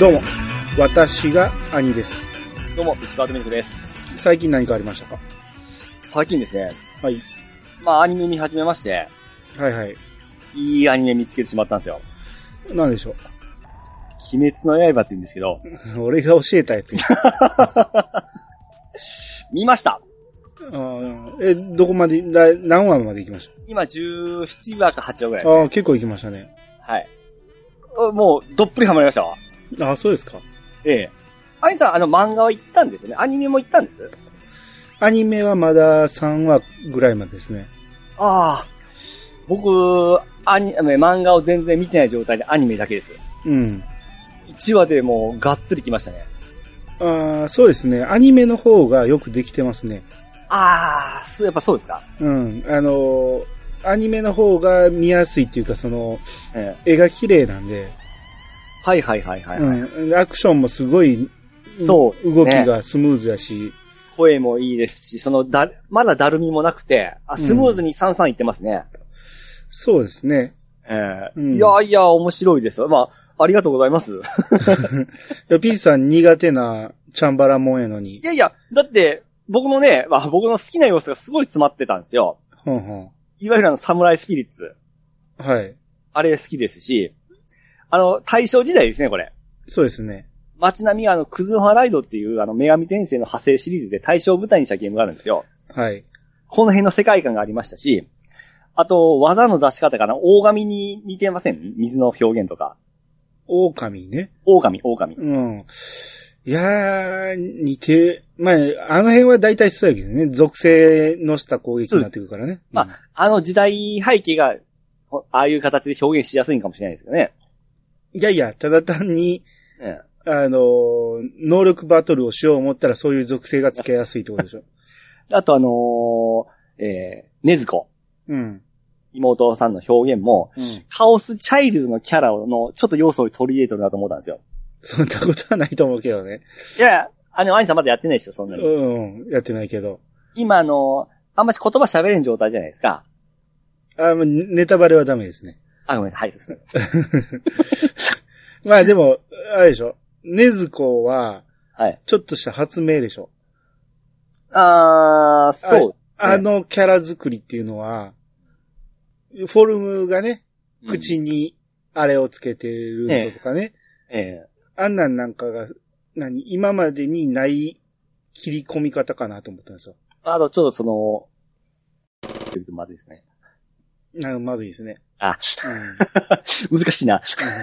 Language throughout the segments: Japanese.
どうも、私が兄です。 どうも、石川とみるくです。 最近何かありましたか？ 最近ですね。 はい。 アニメ見始めまして。 はいはい。 いいアニメ見つけてしまったんですよ。 何でしょう？ 鬼滅の刃って言うんですけど。 俺が教えたやつや。 見ました。 どこまで、何話まで行きました？ 今17話か8話ぐらい、 ね。結構行きましたね。 はい。もう、どっぷりハマりましたわ。 そうですか。 ええ。兄さん、漫画は行ったんですよね。アニメも行ったんです？ アニメはまだ3話ぐらいまでですね。 僕、漫画を全然見てない状態でアニメだけです。 うん。 1話でもう、がっつり来ましたね。 そうですね。アニメの方がよくできてますね。 やっぱそうですか？ うん。アニメの方が見やすいっていうか、絵が綺麗なんで。 はいはいはいはい、はい。 うん。アクションもすごい、 そう、 動きがスムーズやし。 声もいいですし、まだだるみもなくて、スムーズにサンサンいってますね。 そうですね。 いや、面白いですよ。ありがとうございます。 ピーチさん苦手なチャンバラもんやのに。 いや、だって、僕のね、僕の好きな要素がすごい詰まってたんですよ。いわゆるサムライスピリッツ。 はい。 あれ好きですし、大正時代ですね、これ。 そうですね。 街並みがクズノハライドっていう女神転生の派生シリーズで大正を舞台にしたゲームがあるんですよ。 はい。 この辺の世界観がありましたし、あと、技の出し方かな、大神に似てません？水の表現とか。 狼ね。 狼。 うん。いやー、似て、あの辺は大体そうやけどね。属性のした攻撃になってくるからね。 時代背景が、ああいう形で表現しやすいかもしれないですよね。 いや、ただ単に、能力バトルをしよう思ったらそういう属性がつけやすいってことでしょ。 あとねずこ。 うん。 妹さんの表現も、カオスチャイルドのキャラのちょっと要素を取り入れてるなと思ったんですよ。 そんなことはないと思うけどね。 いや、兄さんまだやってないでしょ、そんなに。 うん、やってないけど。 今あんまし言葉喋れん状態じゃないですか。 ネタバレはダメですね。 ごめんなさい、はいですね。 でも、あれでしょ。ねずこは、 はい。 ちょっとした発明でしょ。 そう、 ね。キャラ作りっていうのは、フォルムがね、口にあれをつけてるのとかね。あんなんかが、今までにない切り込み方かなと思ったんですよ。 ちょっとまずいですね。 まずいですね。 難しいな。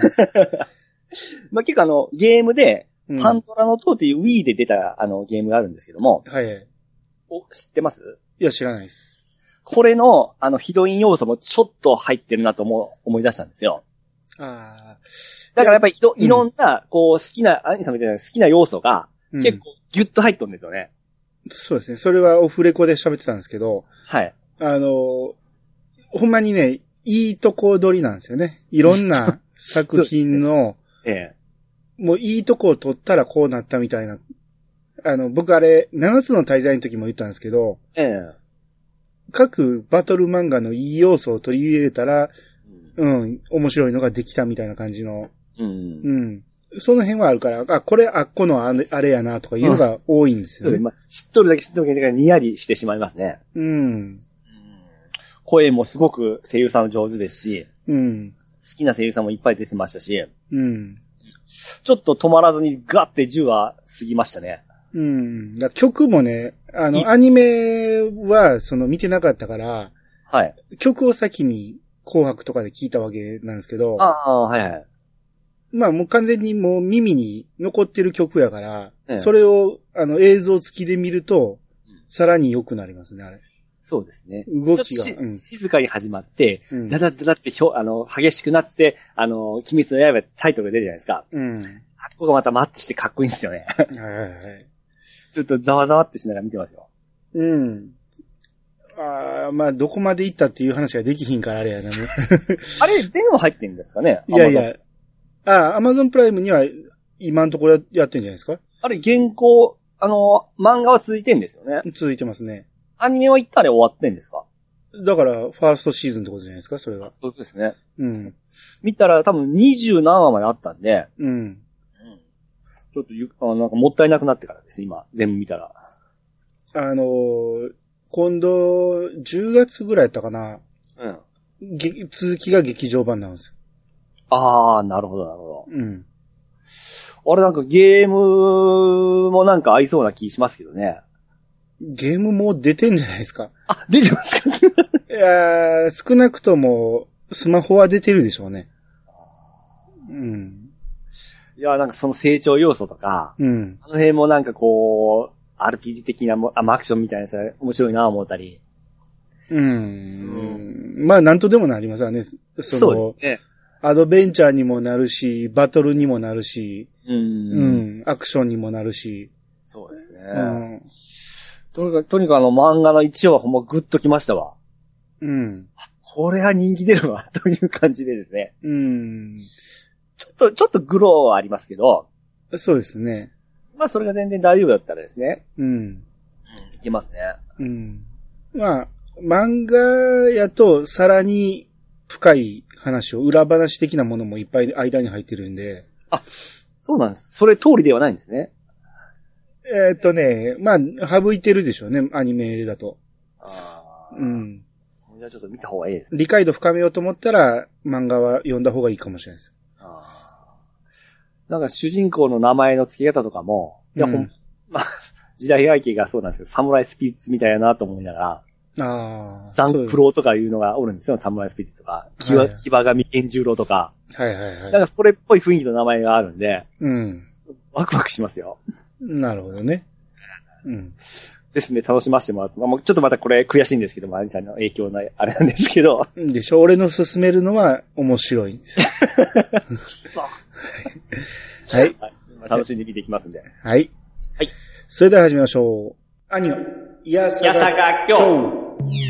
結構ゲームで、パントラの塔っていう Wii で出たゲームがあるんですけども。 はい。 知ってます？ いや、知らないです。 これの、ヒロイン要素もちょっと入ってるなと思い出したんですよ。だからやっぱりいろんな、好きな、兄さんみたいな好きな要素が、結構ギュッと入っとるんですよね。 そうですね。それはオフレコで喋ってたんですけど。 はい。 ほんまにね、いいとこ取りなんですよね。いろんな作品の、もういいとこを取ったらこうなったみたいな。僕あれ、7つの大罪の時も言ったんですけど、各バトル漫画のいい要素を取り入れたら、面白いのができたみたいな感じの。その辺はあるから、これ、このあれやなとかいうのが多いんですよね。 知っとるだけニヤリしてしまいますね。声もすごく声優さん上手ですし、好きな声優さんもいっぱい出てましたし、ちょっと止まらずにガッて10話過ぎましたね。 曲もね、アニメは、見てなかったから、 はい。 曲を先に紅白とかで聞いたわけなんですけど、 はいはい。 もう完全にもう耳に残ってる曲やから、それを、映像付きで見ると、さらに良くなりますね、あれ。 そうですね。 動きが。 静かに始まって、ダダダダって激しくなって、鬼滅の刃タイトルが出るじゃないですか。ここがまたマッチしてかっこいいんですよね。ちょっとざわざわってしながら見てますよ。 どこまで行ったっていう話ができひんからあれやな。 あれ、電話入ってんですかね？ いや、Amazon プライムには今のところやってんじゃないですか？ あれ、現行、漫画は続いてんですよね。 続いてますね。 アニメは一旦で終わってんですか？ だから、ファーストシーズンってことじゃないですか、それが。 そうですね。見たら多分20何話まであったんで、 ちょっとなんかもったいなくなってからです、今、全部見たら。 今度、10月ぐらいやったかな。 うん。 続きが劇場版なんですよ。 ああ、なるほど、なるほど。 うん。 あれなんかゲームもなんか合いそうな気しますけどね。 ゲームも出てんじゃないですか。 あ、出てますかいやー、少なくとも、スマホは出てるでしょうね。うん。 いや、なんかその成長要素とか、 うん。 あの辺もなんかこう、RPG 的なアクションみたいなやつは面白いなぁ思ったり。 まあ、なんとでもなりますわね。 そうですね。 アドベンチャーにもなるし、バトルにもなるし、アクションにもなるし。 そうですね。とにかく漫画の一話はほんまグッときましたわ。 うん。 これは人気出るわ、という感じでですね。ちょっとグローはありますけど。 そうですね。 まあそれが全然大丈夫だったらですね。いけますね。 まあ、漫画やとさらに深い話を、裏話的なものもいっぱい間に入ってるんで。 あ、そうなんです。それ通りではないんですね。 まあ、省いてるでしょうね、アニメだと。 じゃあちょっと見た方がいいです。 理解度深めようと思ったら、漫画は読んだ方がいいかもしれないです。 なんか主人公の名前の付け方とかも、まあ、時代背景がそうなんですけど、サムライスピリッツみたいだなと思いながら、ザンプローとかいうのがおるんですよ、サムライスピリッツとか。騎馬神源十郎とか。なんかそれっぽい雰囲気の名前があるんで、ワクワクしますよ。 なるほどね。 ですね、楽しませてもらって、ちょっとまたこれ悔しいんですけども、アニさんの影響のあれなんですけど。 でしょ、俺の勧めるのは面白いんです。はい。 楽しんで見ていきますんで。 はい。 はい。 それでは始めましょう。兄の、いやさが今日。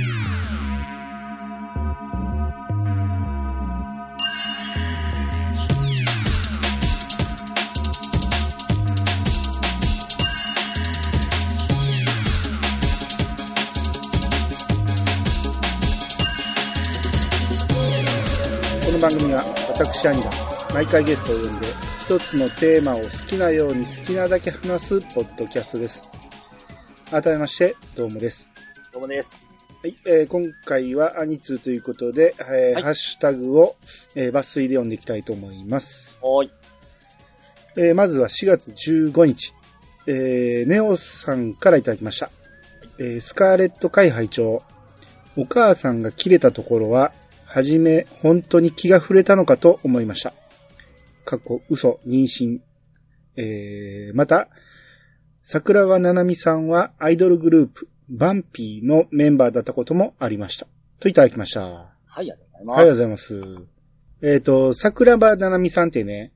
この番組は私兄が毎回ゲストを呼んで一つのテーマを好きなように好きなだけ話すポッドキャストです。改めましてどうもです。 どうもです。 はい、今回はアニツーということで、ハッシュタグを、抜粋で読んでいきたいと思います。 はい。 まずは4月15日、ネオさんからいただきました。スカーレット会拝聴。お母さんが切れたところははじめ本当に気が触れたのかと思いました。嘘、妊娠。また、桜庭ななみさんはアイドルグループ、バンピーのメンバーだったこともありました。といただきました。はい、 ありがとうございます。 ありがとうございます。桜庭ななみさんってね、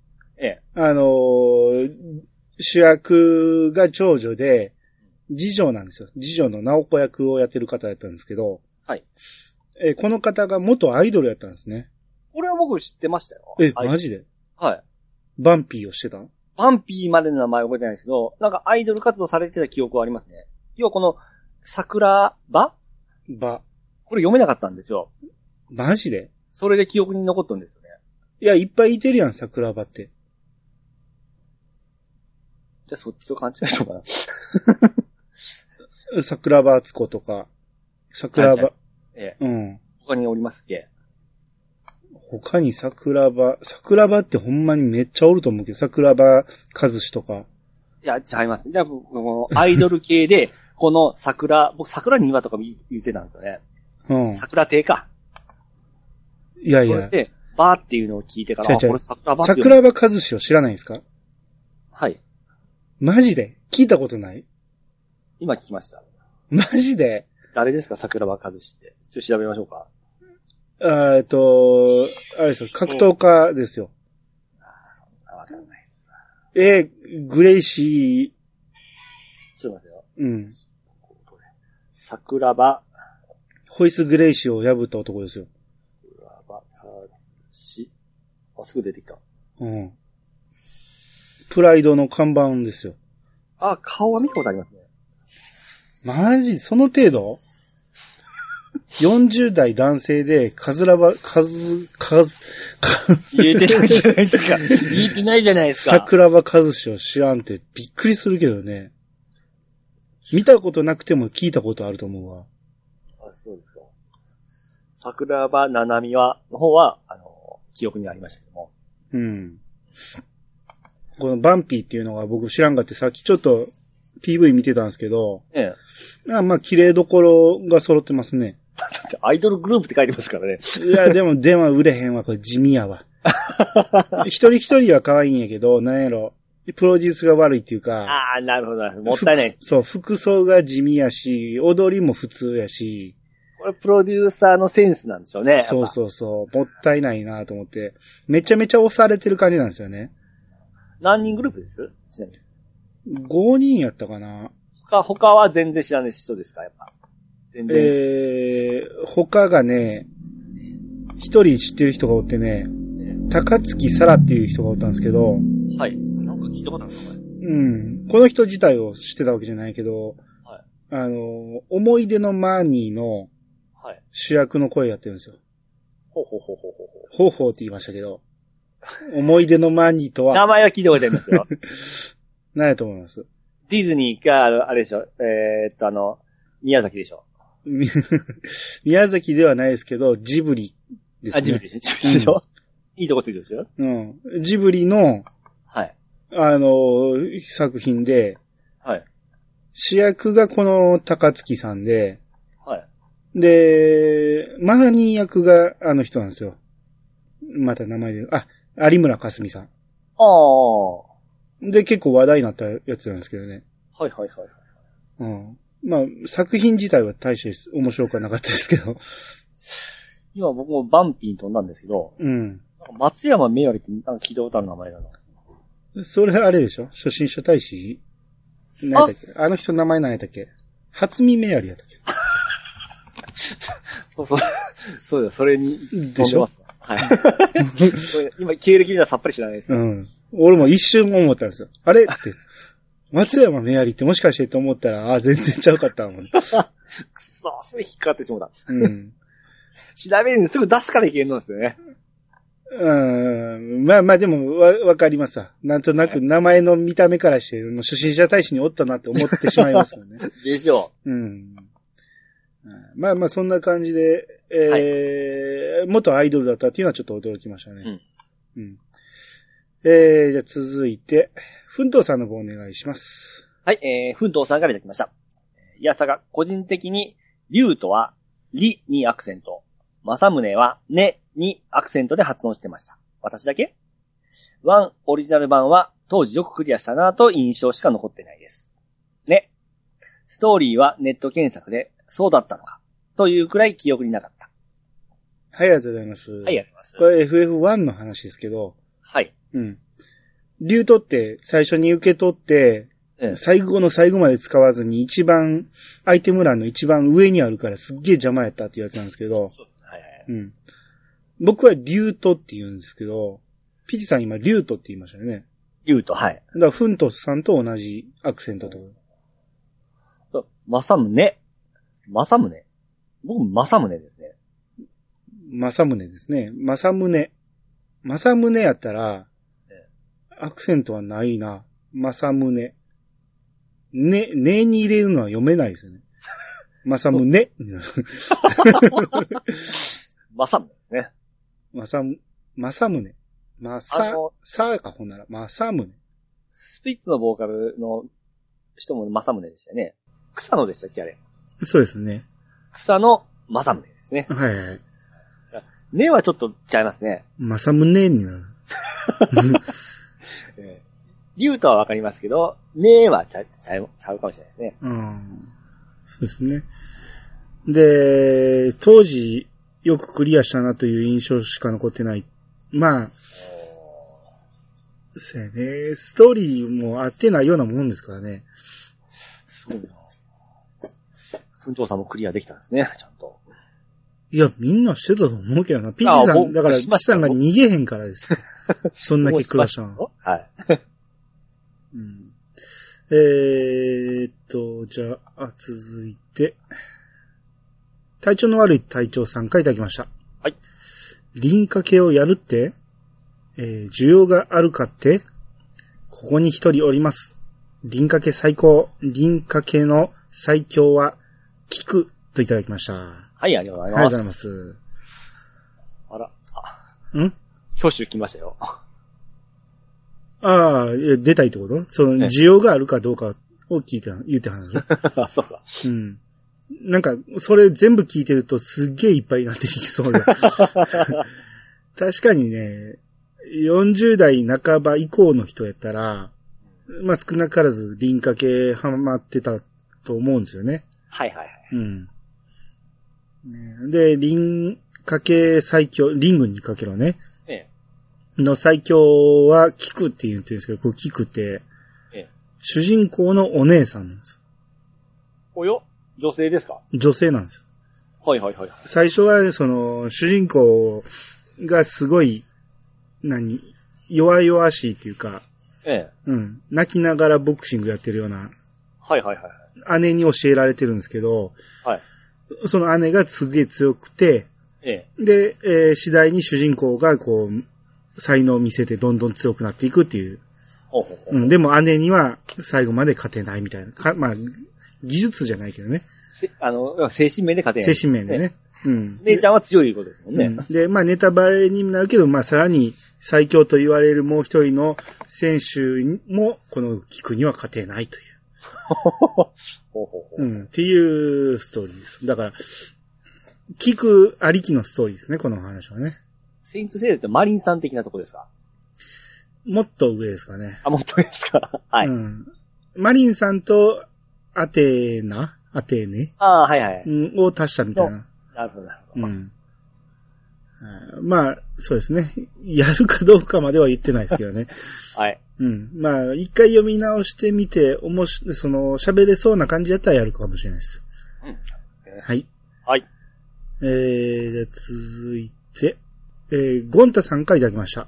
主役が長女で、次女なんですよ。次女の直子役をやってる方だったんですけど、 はい。 この方が元アイドルやったんですね。 これは僕知ってましたよ。 マジで？ はい。 バンピーをしてた？ バンピーまでの名前覚えてないですけど、なんかアイドル活動されてた記憶はありますね。要はこの、桜庭？これ読めなかったんですよ。 マジで？ それで記憶に残ったんですよね。 いや、いっぱいいてるやん、桜庭って。 じゃあそっちと勘違いしようかな。桜庭敦子とか、桜庭。 他におりますっけ？ 他に桜庭ってほんまにめっちゃおると思うけど、桜庭和志とか。 いや、違います。じゃあ、このアイドル系で、この僕桜庭とか言ってたんですよね。桜亭か。 いやいや。 それで、バーっていうのを聞いてから、これ桜庭和志を知らないんですか？ はい。 マジで？聞いたことない？ 今聞きました。 マジで？ 誰ですか、桜庭和志って。ちょっと調べましょうか。 あれですよ、格闘家ですよ。 わかんないっす。 グレイシー。ちょっと待ってよ。 うん。 桜庭。 ホイス・グレイシーを破った男ですよ。 桜庭和志。あ、すぐ出てきた。 うん。プライドの看板ですよ。 あ、顔は見たことありますね。 マジ？その程度？ 40代男性で、 言えてないじゃないですか。言えてないじゃないですか。 桜庭和志を知らんってびっくりするけどね。見たことなくても聞いたことあると思うわ。 あ、そうですか。桜庭ななみの方は、記憶にありましたけども。 うん。このバンピーっていうのが僕知らんかってさっきちょっと PV 見てたんですけど。 ええ。 まあ、綺麗どころが揃ってますね。 だってアイドルグループって書いてますからね。 いや、でも売れへんわ。これ地味やわ。一人一人は可愛いんやけど、なんやろ。プロデュースが悪いっていうか。 ああ、なるほど。もったいない。 そう、服装が地味やし、踊りも普通やし。 これプロデューサーのセンスなんでしょうね。 そうそうそう。もったいないなと思って。めちゃめちゃ押されてる感じなんですよね。 何人グループですちなみに。 5人やったかな。 他は全然知らない人ですかやっぱ。全然。 他がね、一人知ってる人がおってね、高月沙羅っていう人がおったんですけど。 はい。なんか聞いたことあるのかうん。この人自体を知ってたわけじゃないけど、はい、思い出のマーニーの主役の声やってるんですよ。 ほうって言いましたけど、思い出のマーニーとは。 名前は聞いたことありますよ。 何やと思います？ ディズニーか、あれでしょ、宮崎でしょ。 宮崎ではないですけど、ジブリですね。 ジブリでしょ、いいとこついてるでしょ。 うん。ジブリの、 はい。 作品で、 はい。 主役がこの高月さんで、 はい。 で、マーニー役があの人なんですよ。また名前で、有村架純さん。 ああ。 で、結構話題になったやつなんですけどね。 はい。 うん。まあ、作品自体は大して面白くはなかったですけど。 今僕もバンピーに飛んだんですけど、 うん。 松山メアリってなんか聞いたことある名前だな。 それあれでしょ？初心者大使何やったっけ？あの人名前何やったっけ？初見メアリやったっけ？ そうだ、それに飛んでます。 でしょ？ はい。今、経歴見たらさっぱり知らないです。 うん。俺も一瞬思ったんですよ。あれって。松山メアリってもしかしてと思ったら、全然ちゃうかったもん。くそ、それ引っかかってしまった。 うん。調べるにすぐ出すからいけんのですよね。 まあでも、わかりますわ。なんとなく名前の見た目からして、もう初心者大使におったなって思ってしまいますよね。 でしょう。うん。まあそんな感じで、元アイドルだったっていうのはちょっと驚きましたね。うん。じゃあ続いて、奮闘さんの方お願いします。 はい、奮闘さんからいただきました。いやさが、個人的に、竜とは、リにアクセント。正宗は、ねにアクセントで発音してました。私だけ？ワンオリジナル版は、当時よくクリアしたなと印象しか残ってないです。ね。ストーリーはネット検索で、そうだったのか。というくらい記憶になかった。 はい、ありがとうございます。はい、 ありがとうございます。 これ FF1 の話ですけど。 はい。 うん。竜取って最初に受け取って、最後の最後まで使わずに一番、アイテム欄の一番上にあるからすっげえ邪魔やったっていうやつなんですけど。うん。僕は竜とって言うんですけど、ピチさん今竜とって言いましたよね。 竜と、はい。 だからフントさんと同じアクセントと。 正宗僕、正宗ですね。 正宗ですね。正宗やったら、アクセントはないな。正宗。ねに入れるのは読めないですよね。正宗。 正宗ですね。 正宗。さかほんなら。正宗。 スピッツのボーカルの人も正宗でしたよね。草野でしたっけあれ。 そうですね。 草野正宗ですね。 はいはい。 ねはちょっとちゃいますね。 正宗になる。 竜とはわかりますけど、ねはちゃうかもしれないですね。 そうですね。で、当時よくクリアしたなという印象しか残ってない。まあ、そうやね。ストーリーも合ってないようなもんですからね。 そうな。奮闘さんもクリアできたんですね、ちゃんと。いや、みんなしてたと思うけどな。ピチさん、だから、ピチさんが逃げへんからです。そんな気苦労したの。 はい。 うん。じゃあ、続いて。 体調の悪い隊長さんからいただきました。 はい。 輪掛けをやるって、需要があるかって、ここに一人おります。輪掛け最高。輪掛けの最強は、聞くといただきました。 はい、ありがとうございます。 ありがとうございます。 あら。 ん？ 挙手来ましたよ。 ああ、出たいってこと？その、需要があるかどうかを言って話でしょ。 そうか。 うん。なんか、それ全部聞いてるとすっげえいっぱいになっていきそうで。確かにね、40代半ば以降の人やったら、まあ少なからず輪掛けハマってたと思うんですよね。 はいはいはい。 うん。で、輪掛け最強、リングにかけろね。の最強はキクって言ってるんですけど、これキクって、主人公のお姉さんなんですよ。 およ？女性ですか？ 女性なんですよ。 はいはいはい。 最初は、主人公がすごい、弱々しいっていうか、うん。泣きながらボクシングやってるような、 はいはいはい。 姉に教えられてるんですけど、 はい。その姉がすげえ強くて、で、次第に主人公がこう、才能を見せてどんどん強くなっていくっていう。うん、でも姉には最後まで勝てないみたいな。まあ、技術じゃないけどね。 精神面で勝てない。 精神面でね。うん。 姉ちゃんは強いことですもんね。 で、まあネタバレにもなるけど、まあさらに最強と言われるもう一人の選手もこのキクには勝てないという。うん。っていうストーリーです。だから、キクありきのストーリーですね、この話はね。 セイントセイヤってマリンさん的なとこですか？ もっと上ですかね。 もっと上ですか？はい。 うん。マリンさんとアテーネはいはい。 を足したみたいな。 なるほどなるほど。 うん。まあ、そうですね。やるかどうかまでは言ってないですけどね。 はい。 うん。まあ、一回読み直してみて、喋れそうな感じだったらやるかもしれないです。 うん。 はい。 はい。 続いて、ゴンタさんからいただきました。 はい。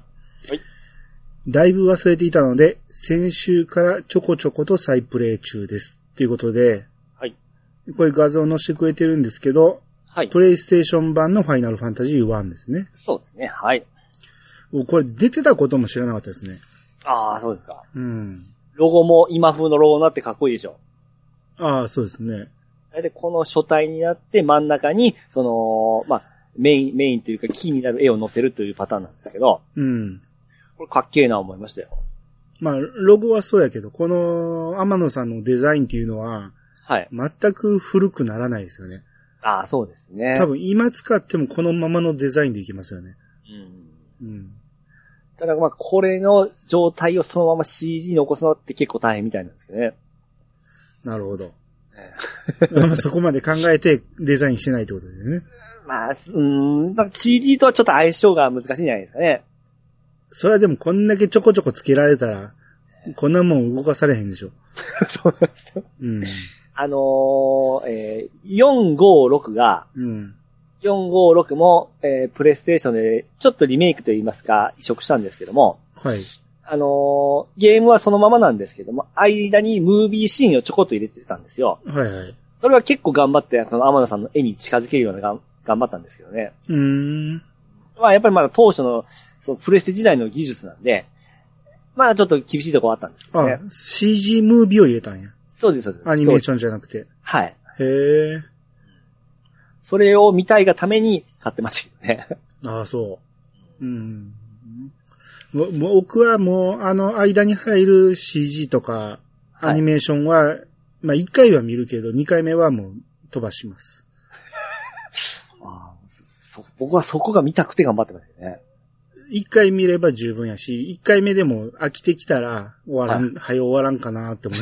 だいぶ忘れていたので、先週からちょこちょこと再プレイ中です。ということで、 はい。 これ画像載せてくれてるんですけど、 はい。 プレイステーション版のファイナルファンタジー1ですね。 そうですね。はい。 これ出てたことも知らなかったですね。 ああ、そうですか。 うん。 ロゴも今風のロゴになってかっこいいでしょ。 ああ、そうですね。 で、この書体になって真ん中に、まあ、メインというかキーになる絵を載せるというパターンなんですけど。 うん。 これかっけえな思いましたよ。 まあ、ロゴはそうやけど、この天野さんのデザインっていうのは、 はい。 全く古くならないですよね。 ああ、そうですね。 多分今使ってもこのままのデザインでいきますよね。うん。うん。 ただまあ、これの状態をそのまま CG に起こすのって結構大変みたいなんですけどね。 なるほど。まあそこまで考えてデザインしてないってことですよね。 まあ、CG とはちょっと相性が難しいんじゃないですかね。 それはでもこんだけちょこちょこつけられたら、こんなもん動かされへんでしょ。 そうなんですよ。 うん。 456が、 うん。 456も、プレイステーションでちょっとリメイクといいますか、移植したんですけども、 はい。 ゲームはそのままなんですけども、間にムービーシーンをちょこっと入れてたんですよ。 はいはい。 それは結構頑張って、天野さんの絵に近づけるような頑張ったんですけどね。まあやっぱりまだ当初の、そのプレステ時代の技術なんで、まだちょっと厳しいところあったんですけどね。 CG ムービーを入れたんや。 そうです、そうです。 アニメーションじゃなくて。 はい。 へえ。 それを見たいがために買ってましたけどね。 ああ、そう。うん。僕はもう、間に入る CG とか、アニメーションは、まあ、1回は見るけど、2回目はもう飛ばします。 僕はそこが見たくて頑張ってましたよね。 1回見れば十分やし、1回目でも飽きてきたら、終わらんかなって思って。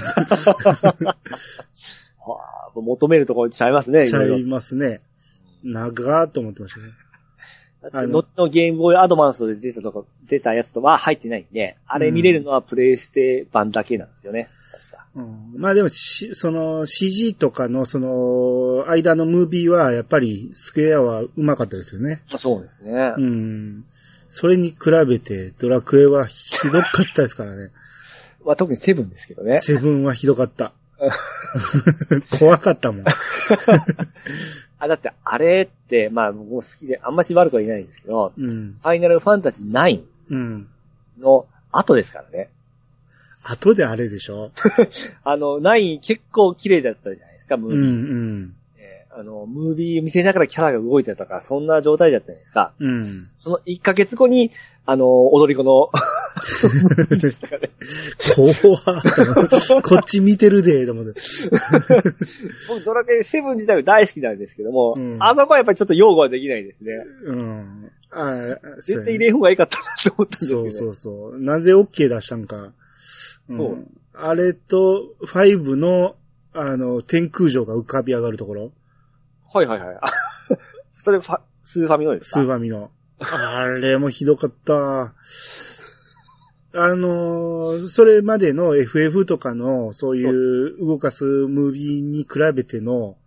求めるところちゃいますね。 ちゃいますね。長ーと思ってましたね。 後のゲームボーイアドバンスで出たやつとは入ってないんで、あれ見れるのはプレイステ版だけなんですよね。確か。 まあでもその CG とかのその間のムービーはやっぱりスクエアは上手かったですよね。 そうですね。 それに比べてドラクエはひどかったですからね。 特にセブンですけどね。 セブンはひどかった。怖かったもん。 だってあれって、まあ僕も好きで、あんまし悪くは言えないんですけど、ファイナルファンタジー9の後ですからね。 後であれでしょ 9結構綺麗だったじゃないですか、ムービー。ムービー見せながらキャラが動いてたとか、そんな状態だったじゃないですか。その1ヶ月後に、踊り子のでしたかね。 怖っこっち見てるで、と思って。 僕ドラクエ7自体は大好きなんですけども、あそこはやっぱりちょっと擁護はできないですね。絶対入れん方がいいかったなと思ったんですけど、ね。 そう。なんで OK 出したんか。あれと、5の、天空城が浮かび上がるところ。 はい。それスーファミのですか？ スーファミの。あれもひどかった。それまでの FF とかの、そういう動かすムービーに比べての、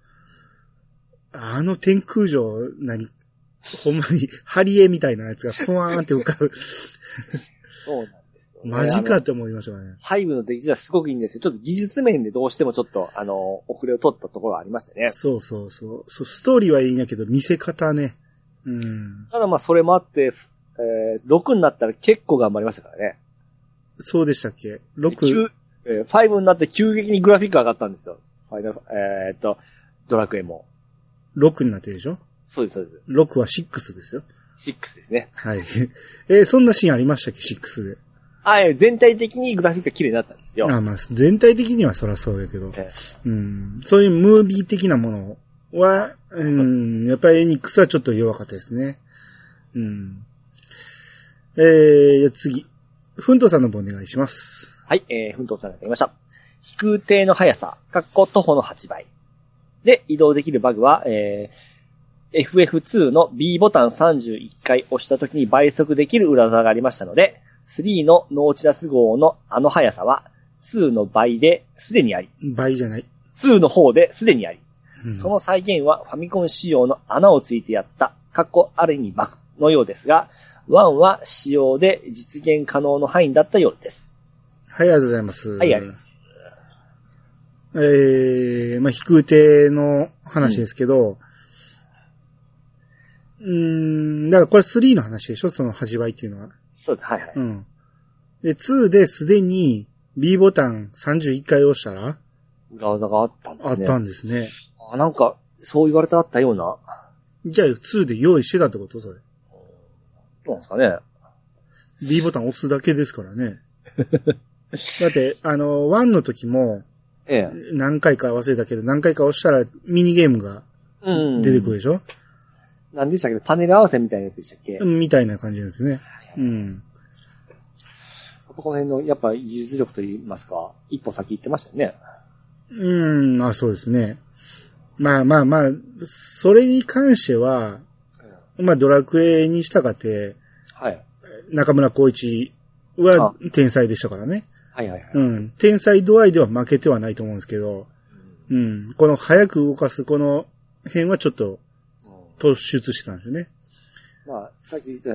天空城、ほんまに、ハリエみたいなやつがふわーんって浮かぶ。 そうなんですよ、ね。 マジかって思いましたね。 5の出来はすごくいいんですよ。ちょっと技術面でどうしてもちょっと、遅れを取ったところはありましたね。 そう。ストーリーはいいんやけど、見せ方ね。 ただまあそれもあって、6になったら結構頑張りましたからね。 そうでしたっけ ?6。5になって急激にグラフィック上がったんですよ。ドラクエも。 6になってるでしょ？ そうです。 6は6ですよ。 6ですね。 はい。そんなシーンありましたっけ ?6 で。 全体的にグラフィックが綺麗になったんですよ。 まあ、全体的にはそらそうだけど。そういうムービー的なものは、やっぱりエニックスはちょっと弱かったですね。次。フントさんの方お願いします。 はい、フントさんがやりました。飛空艇の速さ、徒歩の8倍。で、移動できるバグは、FF2 の B ボタン31回押した時に倍速できる裏技がありましたので、3のノーチラス号の速さは、2の倍ですでにあり。 倍じゃない。 2の方ですでにあり。その再現はファミコン仕様の穴をついてやった、ある意味バグのようですが、1は仕様で実現可能の範囲だったようです。 はい、ありがとうございます。 はい、ありがとうございます。飛空艇の話ですけど、だからこれ3の話でしょ？その8倍っていうのは。 そうです、はい。 で、2ですでに B ボタン31回押したら裏技があったんですね。 あったんですね。 なんか、そう言われてあったような。 じゃあ2で用意してたってことそれ。 どうなんですかね。 B ボタン押すだけですからね。だって、1の時も、何回か忘れたけど、何回か押したらミニゲームが出てくるでしょ？ 何でしたっけ？パネル合わせみたいなやつでしたっけ？ みたいな感じですね。 この辺の、やっぱ技術力といいますか、一歩先行ってましたよね。 そうですね。まあ、それに関しては、ドラクエにしたかって、中村光一は天才でしたからね。天才度合いでは負けてはないと思うんですけど、この早く動かすこの辺はちょっと突出してたんですよね。 さっき言った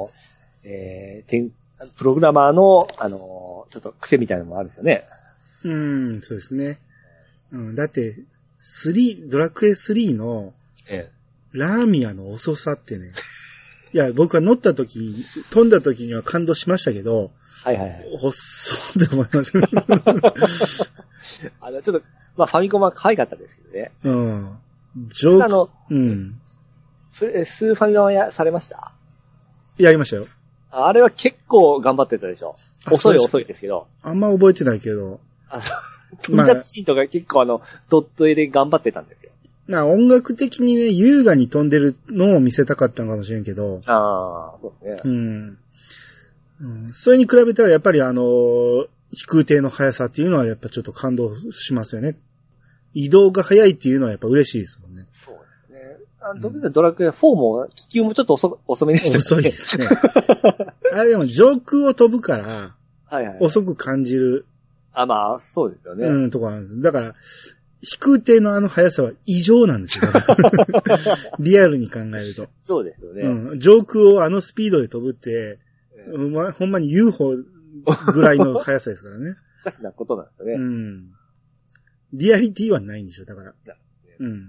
プログラマーの、ちょっと癖みたいなのもあるんですよね。 そうですね。だって、ドラクエ3の、ラーミアの遅さってね、いや、僕は飛んだ時には感動しましたけど、遅って思いました。 ちょっと、ファミコンは可愛かったですけどね。スーファミコンはされました？ やりましたよ。 あれは結構頑張ってたでしょ。遅いですけど。 あんま覚えてないけど。 飛び立つシーンとか結構ドット絵で頑張ってたんですよ。 音楽的にね、優雅に飛んでるのを見せたかったのかもしれんけど。 そうですね。それに比べたらやっぱり飛空艇の速さっていうのはやっぱちょっと感動しますよね。移動が速いっていうのはやっぱ嬉しいですもんね。 そうですね。特にドラクエ4も気球もちょっと遅めでしたね。 遅いですね。でも上空を飛ぶから、遅く感じる。 そうですよね。 とこなんです。だから、飛空艇の速さは異常なんですよ。リアルに考えると。 そうですよね。 上空をスピードで飛ぶって、ほんまに UFO ぐらいの速さですからね。 おかしなことなんですよね。 リアリティはないんでしょ、だから。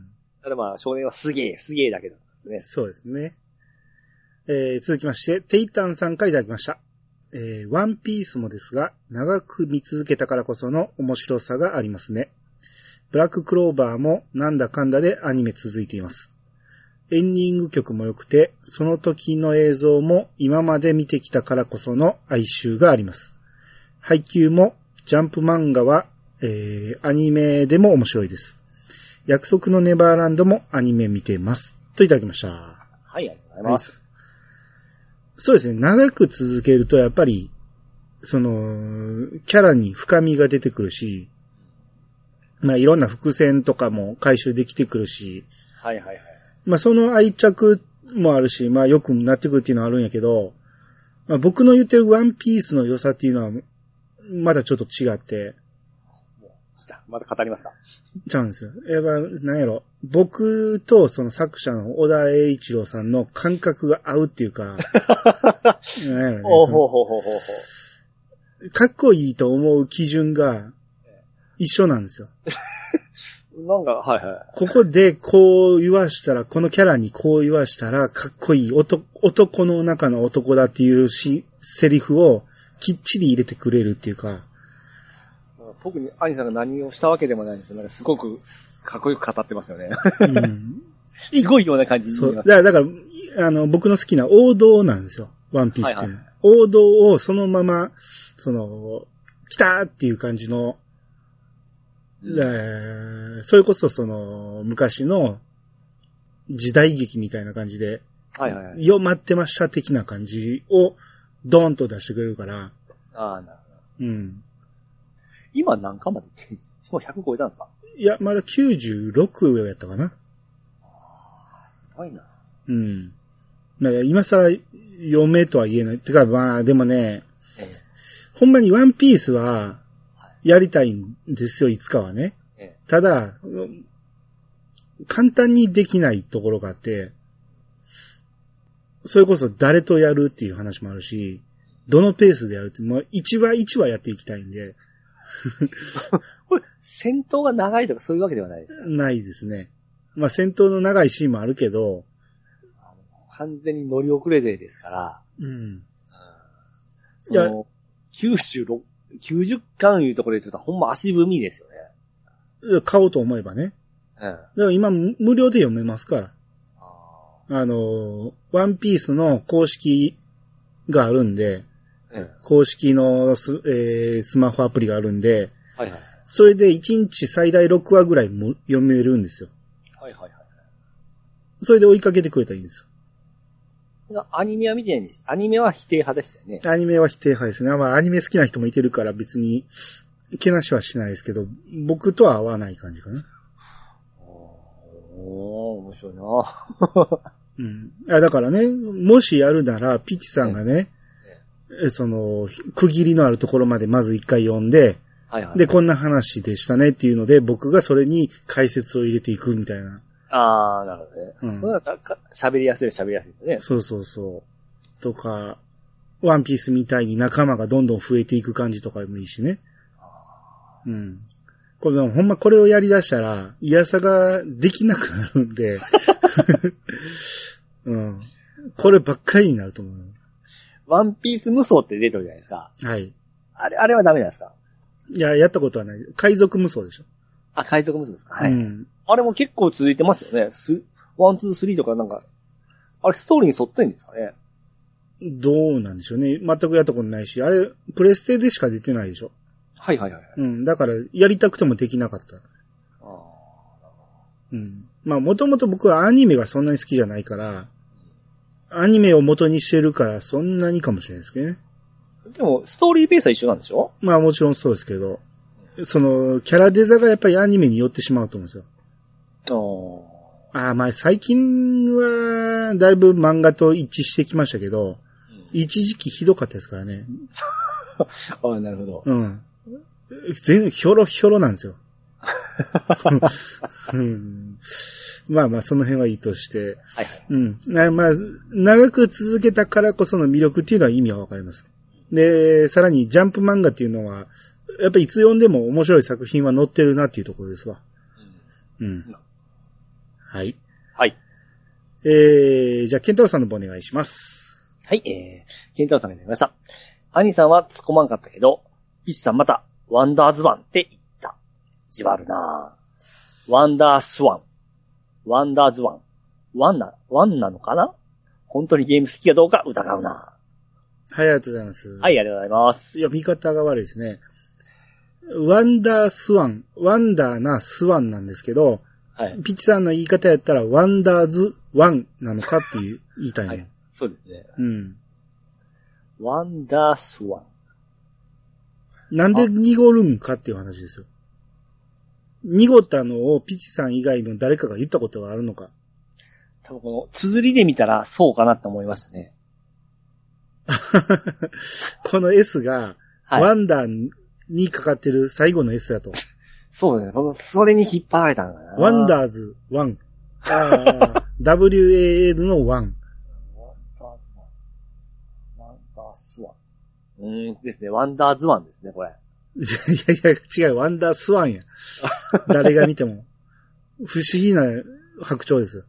ただまあ、少年はすげえだけどね。 そうですね。続きまして、テイタンさんからいただきました。ワンピースもですが、長く見続けたからこその面白さがありますね。ブラッククローバーもなんだかんだでアニメ続いています。エンディング曲も良くて、その時の映像も今まで見てきたからこその哀愁があります。配給もジャンプ漫画は、アニメでも面白いです。約束のネバーランドもアニメ見てます。といただきました。はい、 ありがとうございます。 そうですね。長く続けるとやっぱり、キャラに深みが出てくるし、まあいろんな伏線とかも回収できてくるし、 はいはいはい。 まあその愛着もあるし、まあ良くなってくるっていうのはあるんやけど、まあ僕の言ってるワンピースの良さっていうのは、まだちょっと違って、 また語りますか？ ちゃうんですよ。やっぱ、なんやろ。僕とその作者の小田栄一郎さんの感覚が合うっていうか、なんやろね。かっこいいと思う基準が一緒なんですよ。 なんか、はいはい。 ここでこう言わしたら、このキャラにこう言わしたら、かっこいい男の中の男だっていうセリフをきっちり入れてくれるっていうか、 特に兄さんが何をしたわけでもないんですよ。なんかすごくかっこよく語ってますよね。 うん、 すごいような感じに見えます。 だから、僕の好きな王道なんですよ。ワンピースっていうのは。はいはい、王道をそのまま、来たーっていう感じの、それこそ昔の時代劇みたいな感じで、 はいはいはい。 よ、待ってました的な感じをドーンと出してくれるから。 ああ、なるほど。 うん。 今何巻までもう100超えたんですか？ いや、まだ96やったかな。 ああ、すごいな。 うん。だから今更読めとは言えない。てか、まあ、でもね、ほんまにワンピースは、やりたいんですよ、いつかはね。ただ、簡単にできないところがあって、それこそ誰とやるっていう話もあるし、どのペースでやるって、もう1話1話やっていきたいんで。 これ、戦闘が長いとかそういうわけではないですか？ ないですね。まあ戦闘の長いシーンもあるけど、 完全に乗り遅れてですから、 うん。 いや、90巻いうところでちょっとほんま足踏みですよね。買おうと思えばね。 うん。 でも今無料で読めますから。ワンピースの公式があるんで、うん、公式のスマホアプリがあるんで、 はいはい。 それで1日最大6話ぐらいも読めるんですよ。 はいはいはい。 それで追いかけてくれたらいいんですよ。アニメは見てないんです。アニメは否定派でしたよね。 アニメは否定派ですね。まあアニメ好きな人もいてるから別に、けなしはしないですけど、僕とは合わない感じかな。 面白いなうん。だからね、もしやるなら、ピチさんがね、区切りのあるところまでまず一回読んで、 はいはい、 で、こんな話でしたねっていうので、僕がそれに解説を入れていくみたいな。 ああ、なるほどね。うん。喋りやすいですね。 そうそうそう。とか、ワンピースみたいに仲間がどんどん増えていく感じとかもいいしね。うん。これほんまこれをやり出したら、イヤサができなくなるんで、うん。こればっかりになると思う。 ワンピース無双って出てるじゃないですか。 はい。 あれはダメなんですか？ いや、やったことはない。海賊無双でしょ。 あ、海賊無双ですか？はい。 うん。 あれも結構続いてますよね。1、2、3とかなんか、あれストーリーに沿ってんですかね？ どうなんでしょうね。全くやったことないし、あれ、プレステでしか出てないでしょ。 はいはいはい。 うん。だから、やりたくてもできなかった。うん。まあ、もともと僕はアニメがそんなに好きじゃないから、アニメを元にしてるからそんなにかもしれないですけどね。 でも、ストーリーベースは一緒なんでしょ？ まあもちろんそうですけど、キャラデザがやっぱりアニメに寄ってしまうと思うんですよ。まあ最近はだいぶ漫画と一致してきましたけど、一時期ひどかったですからね。 なるほど。 うん。ひょろひょろなんですよ。うん、まあまあその辺はいいとして、 はいはい、 うん。まあ長く続けたからこその魅力っていうのは意味はわかります。で、さらにジャンプ漫画っていうのはやっぱりいつ読んでも面白い作品は載ってるなっていうところですわ。うん。 はい。 はい。 じゃあ、ケンタロウさんの方お願いします。 はい、ケンタロウさんが出ました。兄さんは突っ込まんかったけど、ピッチさんまた、ワンダーズワンって言った。じわるなぁ。ワンダースワン。ワンダーズワン。ワンなのかな？本当にゲーム好きかどうか疑うな。 はい、ありがとうございます。 はい、ありがとうございます。 いや、見方が悪いですね。ワンダースワン。ワンダーなスワンなんですけど、はい、ピッチさんの言い方やったら、ワンダーズワンなのかって言いたいの。はい、 そうですね。 うん。 ワンダースワン。 なんで濁るんかっていう話ですよ。濁ったのをピチさん以外の誰かが言ったことがあるのか。 多分この、綴りで見たらそうかなって思いましたね。 この S が、ワンダーにかかってる最後の S だと。 そうですね。それに引っ張られたのかな。 ワンダーズ1。WAN の1。ワンダーズワン。ワンダースワン。ですね。ワンダーズワンですね、これ。 いや、違う。ワンダースワンや。誰が見ても。不思議な白鳥ですよ。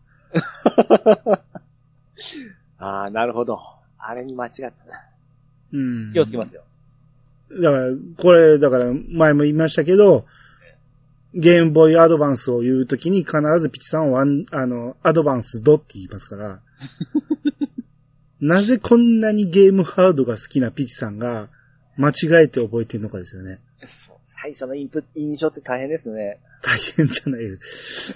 ああ、なるほど。あれに間違ったな。 うん。 気をつけますよ。 だから、前も言いましたけど、ゲームボーイアドバンスを言うときに必ずピチさんはアドバンスドって言いますから、なぜこんなにゲームハードが好きなピチさんが間違えて覚えてるのかですよね。 そう。最初の印象って大変ですね。 大変じゃないです。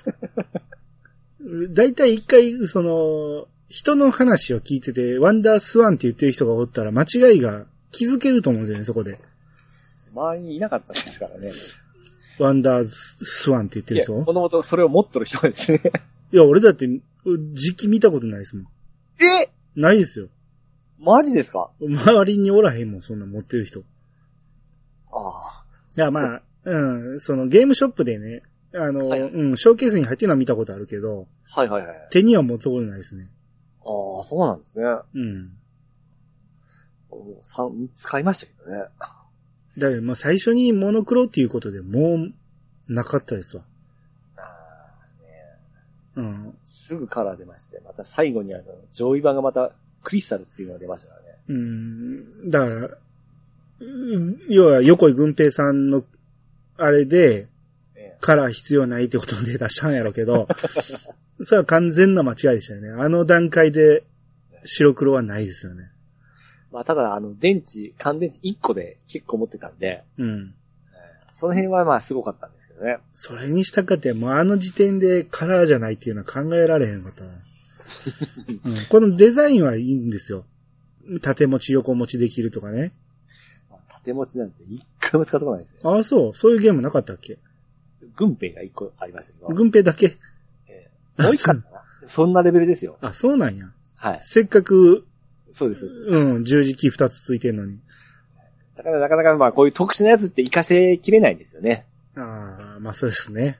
だいたい一回、人の話を聞いてて、ワンダースワンって言ってる人がおったら間違いが気づけると思うんですよね、そこで。 周りにいなかったですからね。 ワンダースワンって言ってる人？ いや、この元それを持っとる人ですね。 いや、俺だって、時期見たことないですもん。ないですよ。 マジですか？ 周りにおらへんもん、そんな持ってる人。 ああ。 いや、まあ、ゲームショップでね、はい、ショーケースに入ってるのは見たことあるけど、 はいはいはい。 手には持ったことないですね。 ああ、そうなんですね。 うん。 3つ買いましたけどね。 だからもう最初にモノクロっていうことでもうなかったですわ。 ああ、ですね。 うん。 すぐカラー出まして、また最後に上位版がまたクリスタルっていうのが出ましたからね。 だから、要は横井軍平さんのあれで、カラー必要ないってことで出したんやろうけど、それは完全な間違いでしたよね。あの段階で白黒はないですよね。 まあ、ただ、乾電池1個で結構持ってたんで、 うん。 その辺はまあすごかったんですけどね。 それにしたかって、もうあの時点でカラーじゃないっていうのは考えられへんかった、うん。このデザインはいいんですよ。縦持ち横持ちできるとかね。 縦持ちなんて一回も使ったことないですね。 ああ、そう。そういうゲームなかったっけ？ 軍兵が1個ありましたけど。 軍兵だけ？ もう1個あったな。そんなレベルですよ。 あ、そうなんや。 はい。 せっかく、 そうです。 十字キー2つついてんのに。 だからなかなかまあこういう特殊なやつって活かせきれないんですよね。 ああ、まあそうですね。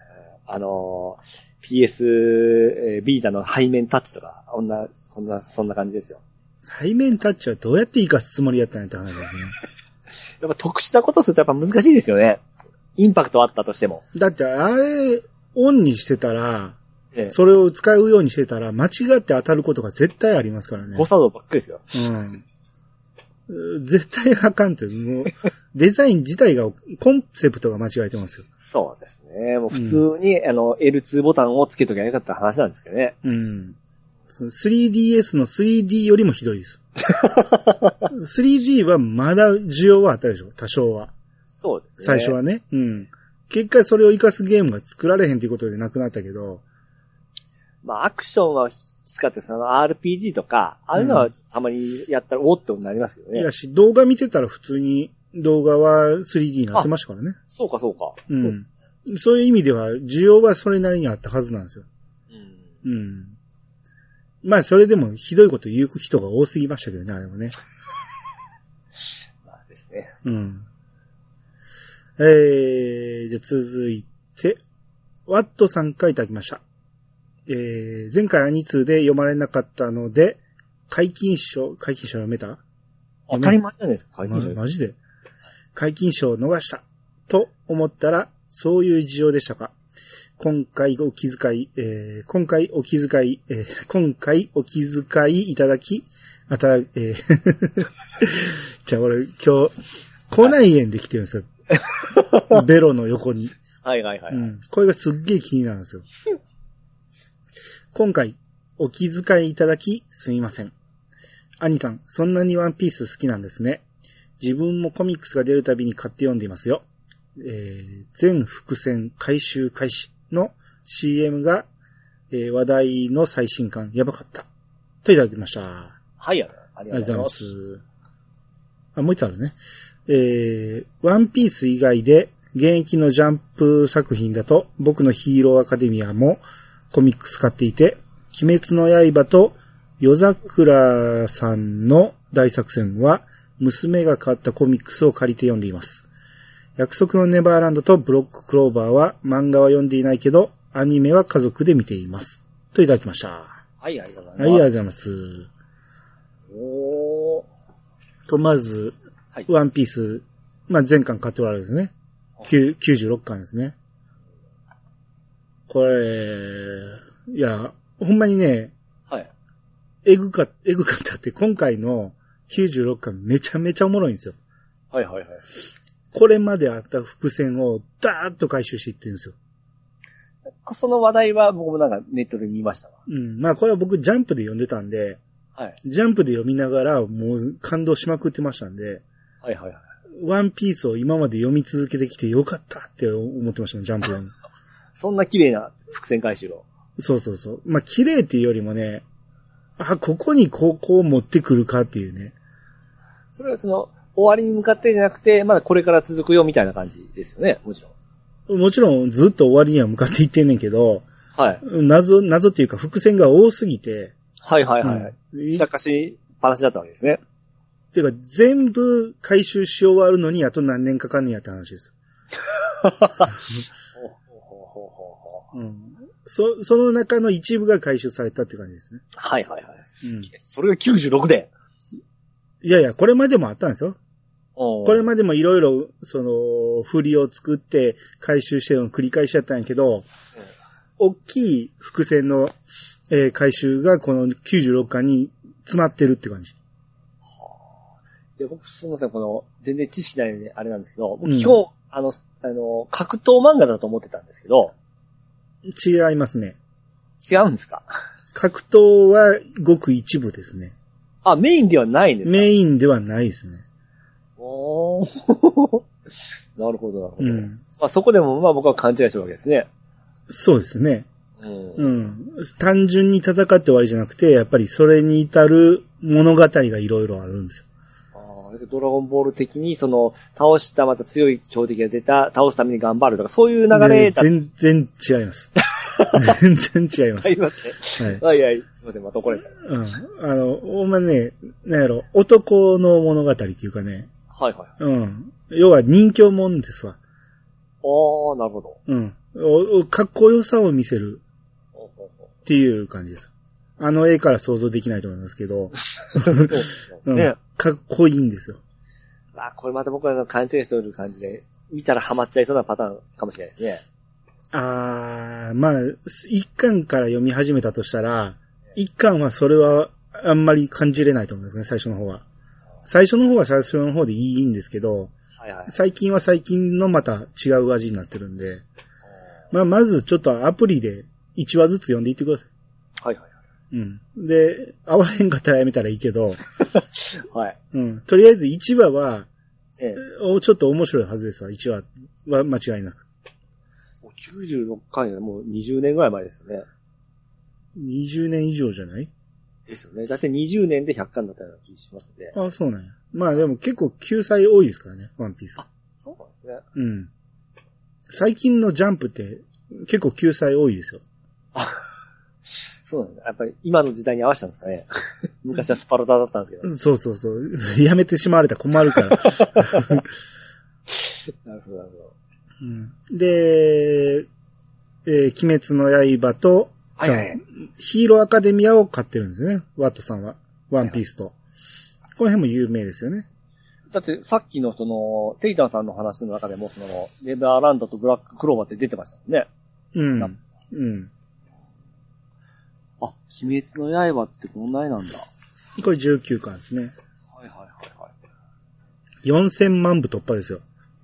PS、ビータの背面タッチとか、そんな感じですよ。 背面タッチはどうやって活かすつもりやったんやって話ですね。 やっぱ特殊なことするとやっぱ難しいですよね。インパクトあったとしても。 だってあれ、オンにしてたら、それを使うようにしてたら、間違って当たることが絶対ありますからね。 誤作動ばっかりですよ。 うん。絶対あかんって、もう、デザイン自体が、コンセプトが間違えてますよ。 そうですね。もう普通に、L2 ボタンをつけときゃよかった話なんですけどね。 うん。3DS の 3D よりもひどいです。3D はまだ需要はあったでしょ、多少は。 そうですね。 最初はね。うん。結果それを活かすゲームが作られへんということでなくなったけど。 まあ、アクションは使ってRPG とか、ああいうのはたまにやったらおーってなりますけどね。 いやし、動画見てたら普通に動画は 3D になってましたからね。 そうかそうか。 うん。そういう意味では、需要はそれなりにあったはずなんですよ。うん。まあ、それでもひどいこと言う人が多すぎましたけどね、あれもね。 まあですね。 うん。じゃあ続いて、ワットさんからいただきました。前回アニツーで読まれなかったので、解禁賞読めた？ 当たり前じゃないですか、解禁賞。 マジで解禁賞を逃した。と思ったら、そういう事情でしたか。 今回お気遣いいただき、じゃあ俺今日、口内炎できてるんですよ。ベロの横に。 はいはいはい。 これがすっげえ気になるんですよ。今回、お気遣いいただき、すみません。兄さん、そんなにワンピース好きなんですね。自分もコミックスが出るたびに買って読んでいますよ。全伏線回収開始の CM が、話題の最新刊、やばかった。といただきました。 はい、ありがとうございます。もう一つあるね。ワンピース以外で現役のジャンプ作品だと僕のヒーローアカデミアもコミックス買っていて、鬼滅の刃と夜桜さんの大作戦は娘が買ったコミックスを借りて読んでいます。約束のネバーランドとブロッククローバーは漫画は読んでいないけどアニメは家族で見ています。といただきました。 はい、ありがとうございます。 ありがとうございます。まず、はい、ワンピース、全巻買っておられるんですね。96巻ですね。これ、いや、ほんまにね、 はい。 えぐかったって、今回の96巻めちゃめちゃおもろいんですよ。 はいはいはい。 これまであった伏線をダーッと回収していってるんですよ。 その話題は僕もなんかネットで見ましたわ。 これは僕ジャンプで読んでたんで、 はい。 ジャンプで読みながらもう感動しまくってましたんで、 はいはいはい。 ワンピースを今まで読み続けてきてよかったって思ってましたね、ジャンプで。 そんな綺麗な伏線回収を。 そうそうそう。綺麗っていうよりもね、ここにこう持ってくるかっていうね。 それは終わりに向かってじゃなくて、まだこれから続くよみたいな感じですよね、もちろん。 もちろんずっと終わりには向かっていってんねんけど、 はい。 謎っていうか伏線が多すぎて。 はいはいはい。しゃかしっぱなしだったわけですね。 てか全部回収し終わるのにあと何年かかんねやって話です。その中の一部が回収されたって感じですね。 はいはいはい。それが96で。 いやいや、これまでもあったんですよ。これまでもいろいろ、振りを作って回収してるのを繰り返しやったんやけど、大きい伏線の、回収がこの96巻に詰まってるって感じ。 で、僕、すみません、全然知識ないんであれなんですけど、基本、格闘漫画だと思ってたんですけど。 違いますね。 違うんですか？ 格闘はごく一部ですね。 メインではないんですか？ メインではないですね。 なるほど、なるほど。そこでも僕は勘違いしたわけですね。そうですね。単純に戦って終わりじゃなくて、やっぱりそれに至る物語がいろいろあるんですよ。 ドラゴンボール的に、倒したまた強い強敵が出た、倒すために頑張るとか、そういう流れだ。 全然違います。全然違います。 すいません。はい。すいません、また怒られちゃう。 お前ね、男の物語っていうかね。 はいはい。 要は人形もんですわ。 なるほど。かっこよさを見せる。っていう感じです。絵から想像できないと思いますけど。かっこいいんですよ。 これまた僕は勘違いしておる感じで、見たらハマっちゃいそうなパターンかもしれないですね。 一巻から読み始めたとしたら、一巻はそれはあんまり感じれないと思うんですね、最初の方は。最初の方でいいんですけど、最近は最近のまた違う味になってるんで、まずちょっとアプリで1話ずつ読んでいってください。で、合わへんかったらやめたらいいけど、とりあえず1話は、ちょっと面白いはずですわ、1話は間違いなく。 96巻はもう20年ぐらい前ですよね。 20年以上じゃない？ ですよね。だって20年で100巻だったような気しますんで。 そうなんや。でも結構救済多いですからね、ワンピース。 そうなんですね。 最近のジャンプって結構救済多いですよ。 そうなんだ。やっぱり今の時代に合わせたんですかね。昔はスパルタだったんですけど。 そう。やめてしまわれたら困るから。 なるほど、なるほど。 で、鬼滅の刃と、ヒーローアカデミアを買ってるんですね。ワットさんは。ワンピースと。この辺も有名ですよね。 だってさっきのテイタンさんの話の中でもネバーランドとブラッククローバーって出てましたもんね。 うん。うん。 あ、鬼滅の刃ってこんな絵なんだ。 これ19巻ですね。 はいはいはいはい。 4000万部突破ですよ。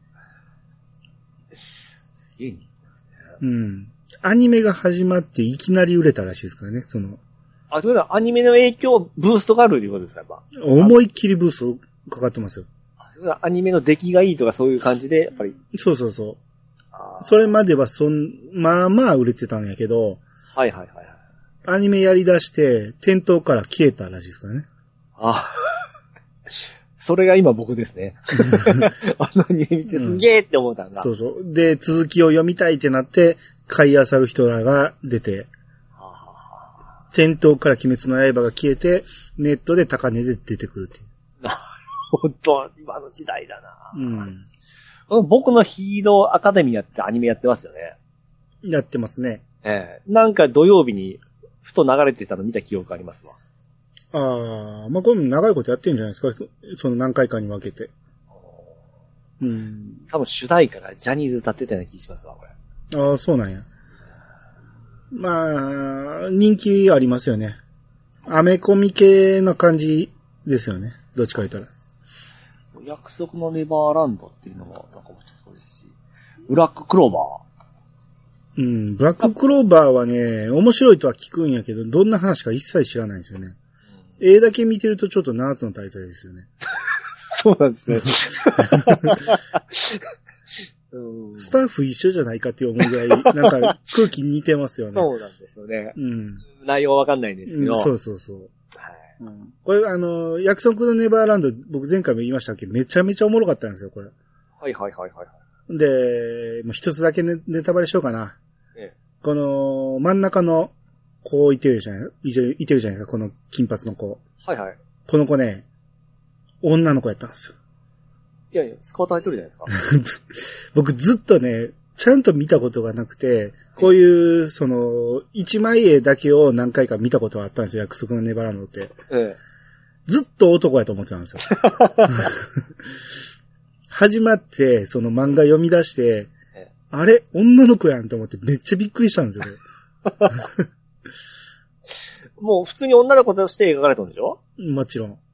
すげえ人気ですね。 うん。アニメが始まっていきなり売れたらしいですからね、その。 あ、それはアニメの影響、ブーストがあるということですか、やっぱ。 思いっきりブーストかかってますよ。 アニメの出来がいいとかそういう感じで、やっぱり。 そうそうそう。それまではまあまあ売れてたんやけど。 はいはいはい。 アニメやり出して、店頭から消えたらしいですからね。 あそれが今僕ですね。あのアニメ見てすげーって思ったんだ、 そうそう。で、続きを読みたいってなって、買い漁る人らが出て、店頭から鬼滅の刃が消えて、ネットで高値で出てくるっていう。 なるほど、今の時代だな。 うん。 僕のヒーローアカデミアってアニメやってますよね。 やってますね。 なんか土曜日にふと流れてたの見た記憶ありますわ。 ああ、まあ、これも長いことやってるんじゃないですか。その何回かに分けて。うん。 多分主題歌がジャニーズ歌ってたような気がしますわ、これ。 ああ、そうなんや。まあ、人気ありますよね。アメコミ系な感じですよね。どっちか言ったら。 約束のネバーランドっていうのもなんか面白そうですし。ブラッククローバー。うん、ブラッククローバーはね、面白いとは聞くんやけど、どんな話か一切知らないんですよね。絵だけ見てるとちょっと7つの大罪ですよね。 そうなんですね。 スタッフ一緒じゃないかって思うぐらい、なんか空気似てますよね。 そうなんですよね。 うん。 内容わかんないんですけど。 そうそうそう。はい。これ約束のネバーランド、僕前回も言いましたっけど、めちゃめちゃおもろかったんですよ、これ。 はいはいはいはい。 で、一つだけネタバレしようかな。この真ん中の子いてるじゃないですか、この金髪の子。 はいはい。 この子ね、女の子やったんですよ。 いやいや、スカート履いてるじゃないですか。 僕ずっとね、ちゃんと見たことがなくて、こういう、一枚絵だけを何回か見たことがあったんですよ、約束のネバーランドって。ずっと男やと思ってたんですよ。始まって、その漫画読み出して、あれ女の子やんと思ってめっちゃびっくりしたんですよ、 もう普通に女の子として描かれたんでしょ？ もちろん。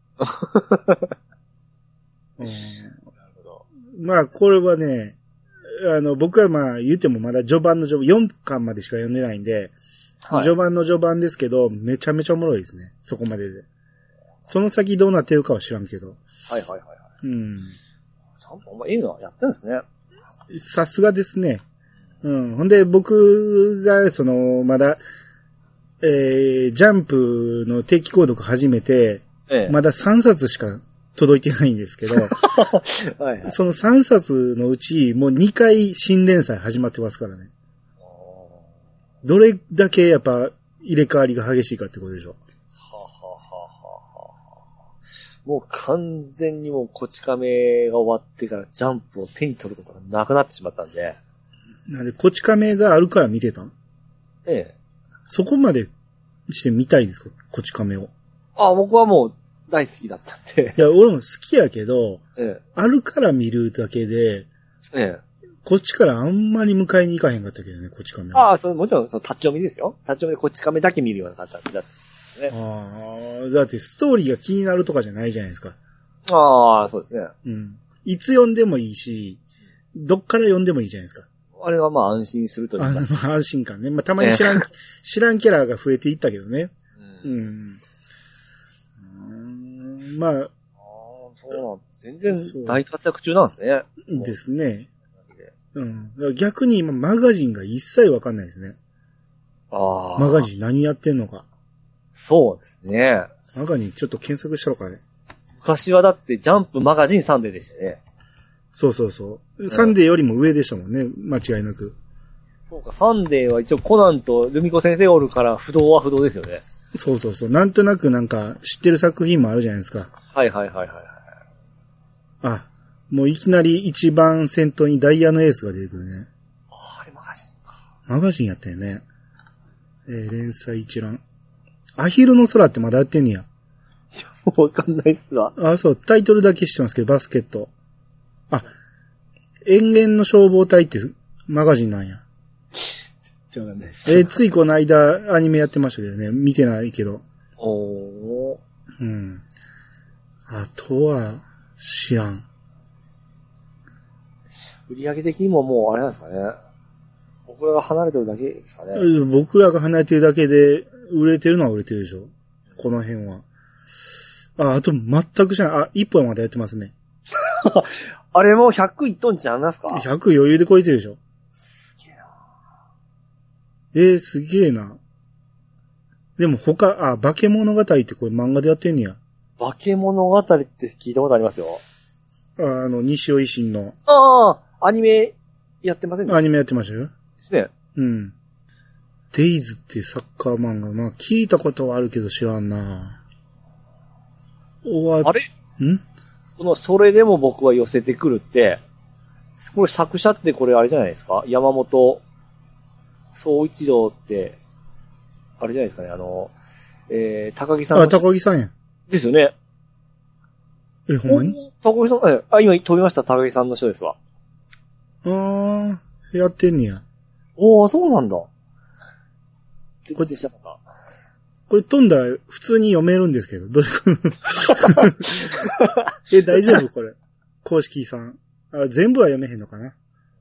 なるほど。まあ、これはね、僕はまあ言ってもまだ4巻までしか読んでないんで、はい、序盤の序盤ですけど、めちゃめちゃおもろいですね。そこまでで。その先どうなってるかは知らんけど。 はいはいはい。 うん。 ちゃんとお前いいのやってるんですね。 さすがですね。うん。ほんで僕がまだ、ジャンプの定期購読始めて、まだ3冊しか届いてないんですけど、はいはい、その3冊のうちもう2回新連載始まってますからね。どれだけやっぱ入れ替わりが激しいかってことでしょ。 もう完全にもうこち亀が終わってからジャンプを手に取ることがなくなってしまったんで。 なんでこち亀があるから見てたん？そこまでして見たいですか？こち亀を。 僕はもう大好きだったんで。 いや、俺も好きやけど、あるから見るだけで、こっちからあんまり迎えに行かへんかったけどね、こち亀は。 それもちろん立ち読みですよ。立ち読みでこち亀だけ見るような形だったんですね。 だってストーリーが気になるとかじゃないじゃないですか。 そうですね。 うん。いつ読んでもいいし、どっから読んでもいいじゃないですか。 あれはまあ安心するというか。 安心感ね。まあたまに知らんキャラが増えていったけどね。まあ。 そうなん全然大活躍中なんですね。 ですね。うん。逆に今マガジンが一切わかんないですね。マガジン何やってんのか。 そうですね。 マガジンちょっと検索したのかね。 昔はだってジャンプマガジンサンデーでしたね。 そうそうそう。サンデーよりも上でしたもんね。間違いなく。 そうか、サンデーは一応コナンとルミコ先生おるから不動は不動ですよね。 そうそうそう。なんとなくなんか知ってる作品もあるじゃないですか。 はいはいはいはい。 もういきなり一番先頭にダイヤのエースが出てくるね。 あれマガジンか。 マガジンやったよね。連載一覧。アヒルの空ってまだやってんねや。 いや、わかんないっすわ。 そう、タイトルだけ知ってますけど、バスケット。塩原の消防隊ってマガジンなんや。 そうなんです。 ついこの間アニメやってましたけどね。見てないけど。 おー。 うん。あとは、知らん。 売り上げ的にももうあれなんですかね。僕らが離れてるだけですかね。 僕らが離れてるだけで、売れてるのは売れてるでしょ。この辺は。あと全く知らん。一本までやってますね。 あれも100いっとんちゃいますか ?100 余裕で超えてるでしょ。 すげえな。 すげえな。でも化け物語ってこれ漫画でやってんねや。 化け物語って聞いたことありますよ。 西尾維新の。 ああ、アニメやってませんね。 アニメやってましたよ。 ですね。 うん。デイズってサッカー漫画。まあ聞いたことはあるけど知らんな。 あれそれでも僕は寄せてくるって、これ作者ってこれあれじゃないですか？山本総一郎って、あれじゃないですかね、高木さん。 高木さんや。 ですよね。 ほんまに？ 高木さん、今飛びました、高木さんの人ですわ。 やってんねや。 そうなんだ。全然知らなかった。 これ飛んだら普通に読めるんですけど、どういうこと大丈夫これ。公式さん。全部は読めへんのかな？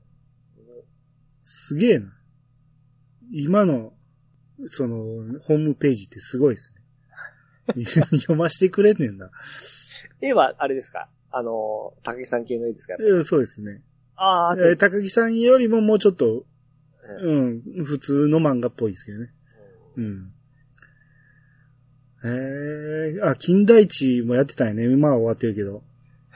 すげえな。今の、ホームページってすごいですね。読ましてくれんねんな。 絵は、あれですか？高木さん系の絵ですか？ そうですね。 高木さんよりももうちょっと、普通の漫画っぽいですけどね。うん。金田一もやってたんやね。今は終わってるけど。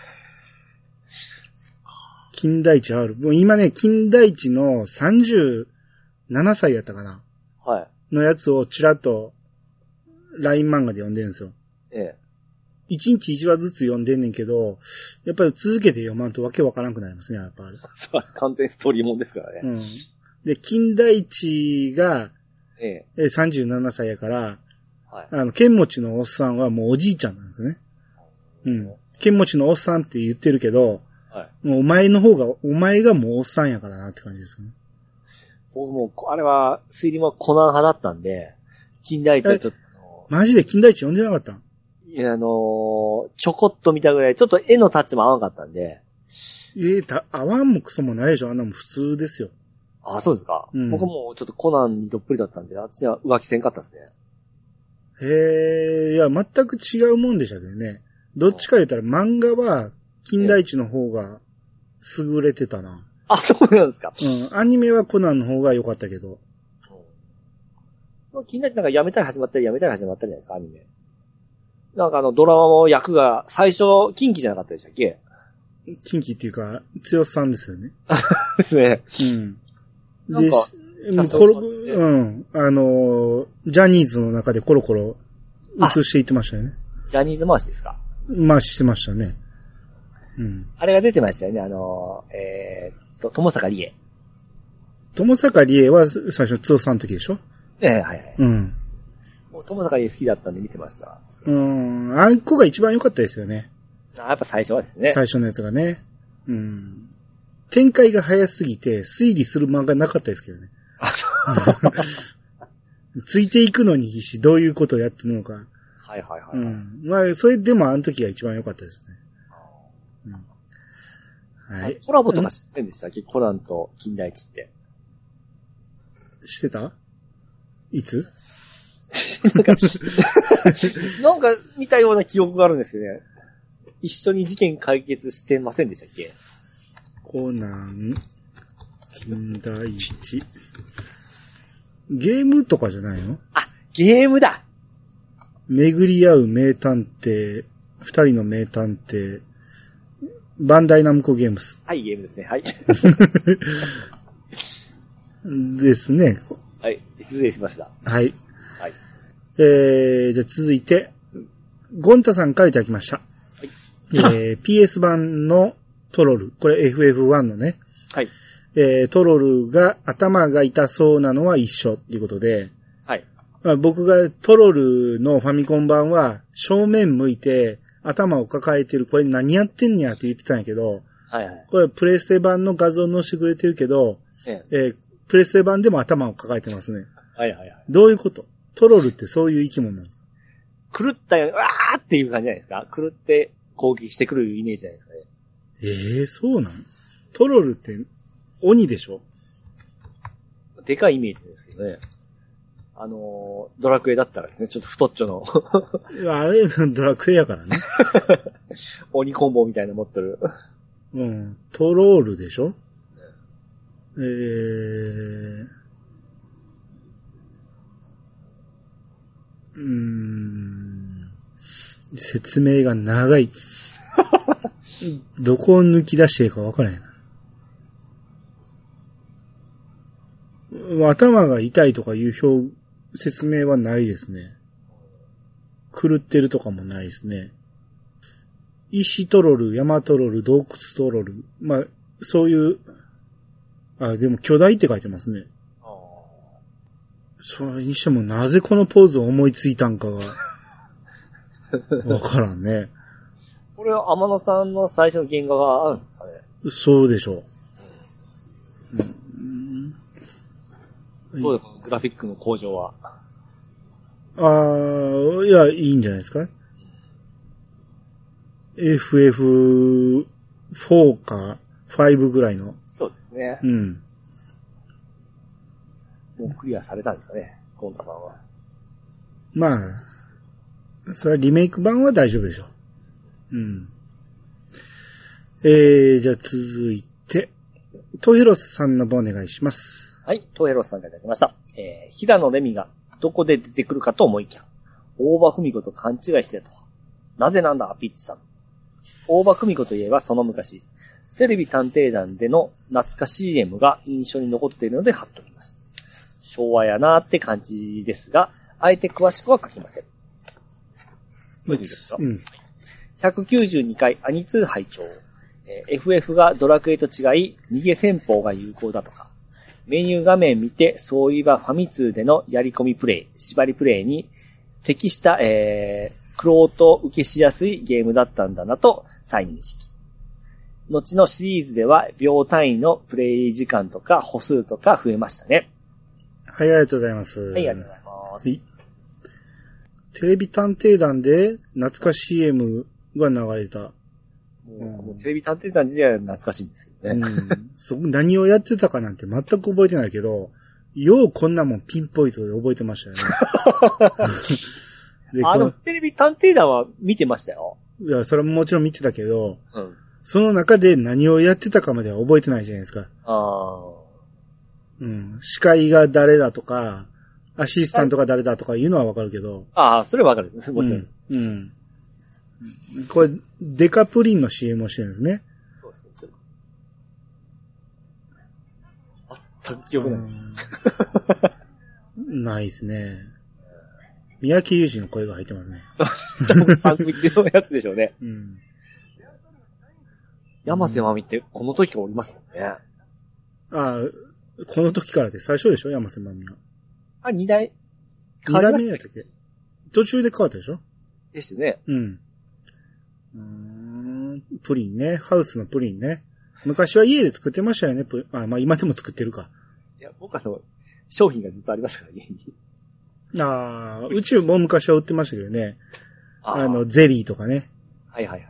金田一ある。もう今ね、金田一の37歳やったかな。 はい。 のやつをちらっと、LINE 漫画で読んでるんですよ。一日一話ずつ読んでんねんけど、やっぱり続けて読まんとわけわからんくなりますね、やっぱり。 そう、完全ストーリーもんですからね。 うん。で、金田一が、37歳やから、はい、剣持ちのおっさんはもうおじいちゃんなんですね。うん。剣持ちのおっさんって言ってるけど、はい、もうお前がもうおっさんやからなって感じですね。 僕も、あれは、推理もコナン派だったんで、金田一はちょっと。 マジで金田一読んでなかったん？ いや、ちょこっと見たぐらい、ちょっと絵のタッチも合わなかったんで。 合わんもクソもないでしょ。あんなもん普通ですよ。 そうですか。うん、僕もちょっとコナンにどっぷりだったんで、あっちは浮気せんかったですね。 いや、全く違うもんでしたけどね。どっちか言ったら漫画は、金田一の方が優れてたな。 そうなんですか。 うん。アニメはコナンの方が良かったけど。 金田一なんかやめたり始まったりじゃないですか、アニメ。なんかドラマも役が、最初、近畿じゃなかったでしたっけ？ 近畿っていうか、剛さんですよね。 ですね。 うん。で、ジャニーズの中でコロコロ映していってましたよね。 ジャニーズ回しですか？ 回ししてましたね。うん。 あれが出てましたよね、友坂理恵。 友坂理恵は最初、剛さんの時でしょ？ はいはい。 うん。 友坂理恵好きだったんで見てました。 あんこが一番良かったですよね。 やっぱ最初はですね。 最初のやつがね。うん。展開が早すぎて推理する漫画なかったですけどね。ついていくのに必死、どういうことをやってるのか。 はいはいはい。 うん。まあ、それでもあの時が一番良かったですね。うん、はい。 コラボとか知ってんでしたっけ？コナンと金田一って。 してた？いつ？ なんか見たような記憶があるんですよね。一緒に事件解決してませんでしたっけ？ コナン、金田一。ゲームとかじゃないの？ ゲームだ！ 巡り合う名探偵、二人の名探偵、バンダイナムコゲームス。 はい、ゲームですね。はい。 ですね。 はい、失礼しました。 はい。はい。じゃあ続いて、ゴンタさんからいただきました。はい。PS 版のトロル。これ FF1 のね。 はい。 トロルが頭が痛そうなのは一緒ということで。 はい。 まあ、僕がトロルのファミコン版は正面向いて頭を抱えてる。これ何やってんねやって言ってたんやけど。 はいはい。 これプレステ版の画像載せてくれてるけど、 プレステ版でも頭を抱えてますね。 はいはいはい。 どういうこと？トロルってそういう生き物なんですか？ 狂ったよ、わーっていう感じじゃないですか。狂って攻撃してくるイメージじゃないですかね。 そうなん？トロルって鬼でしょ？ でかいイメージですけどね。ドラクエだったらですね、ちょっと太っちょの。 あれ、ドラクエやからね。 鬼コンボみたいなの持ってる。 うん。トロールでしょ？説明が長い。どこを抜き出していいか分からへんな。頭が痛いとかいう説明はないですね。狂ってるとかもないですね。石トロル、山トロル、洞窟トロル。まあ、そういう、でも巨大って書いてますね。それにしてもなぜこのポーズを思いついたんかが、わからんね。 これは天野さんの最初の原画があるんですかね？ そうでしょう。どうですか、グラフィックの向上は。 いや、いいんじゃないですか。FF4 か5ぐらいの。 そうですね。 うん。 もうクリアされたんですかね、コンタ版は。 まあ、それはリメイク版は大丈夫でしょう。うん。じゃあ続いて、トヘロスさんの方お願いします。 はい、トヘロスさんがいただきました。平野レミがどこで出てくるかと思いきや、大場文子と勘違いしてたと。なぜなんだ、ピッチさん。大場文子といえばその昔、テレビ探偵団での懐かしい CM が印象に残っているので貼っときます。昭和やなーって感じですが、あえて詳しくは書きません。いいですか？うん。192回アニ2拝聴。FF がドラクエと違い、逃げ戦法が有効だとか、メニュー画面見て、そういえばファミ通でのやり込みプレイ、縛りプレイに適した、クロート受けしやすいゲームだったんだなと再認識。後のシリーズでは秒単位のプレイ時間とか歩数とか増えましたね。 はい、ありがとうございます。 はい、ありがとうございます。はい、 テレビ探偵団で懐かしい CM が流れた。 もうテレビ探偵団自体は懐かしいんですけどね。 何をやってたかなんて全く覚えてないけど、ようこんなもんピンポイントで覚えてましたよね。 テレビ探偵団は見てましたよ。 いや、それももちろん見てたけど、その中で何をやってたかまでは覚えてないじゃないですか。司会が誰だとか、アシスタントが誰だとかいうのはわかるけど。 それはわかる。もちろん。 これ、デカプリンの CM をしてるんですね。そうですね。 全く記憶ない。 ないですね。三宅裕司の声が入ってますね。 番組のやつでしょうね。山瀬まみってこの時からおりますもんね。 この時からで最初でしょ、山瀬まみは。 二代目やったっけ？途中で変わったでしょ？ ですね。 プリンね。ハウスのプリンね。昔は家で作ってましたよね。まあ今でも作ってるか。 いや、僕商品がずっとありますから家に。 宇宙も昔は売ってましたけどね。ゼリーとかね。 はいはいはい。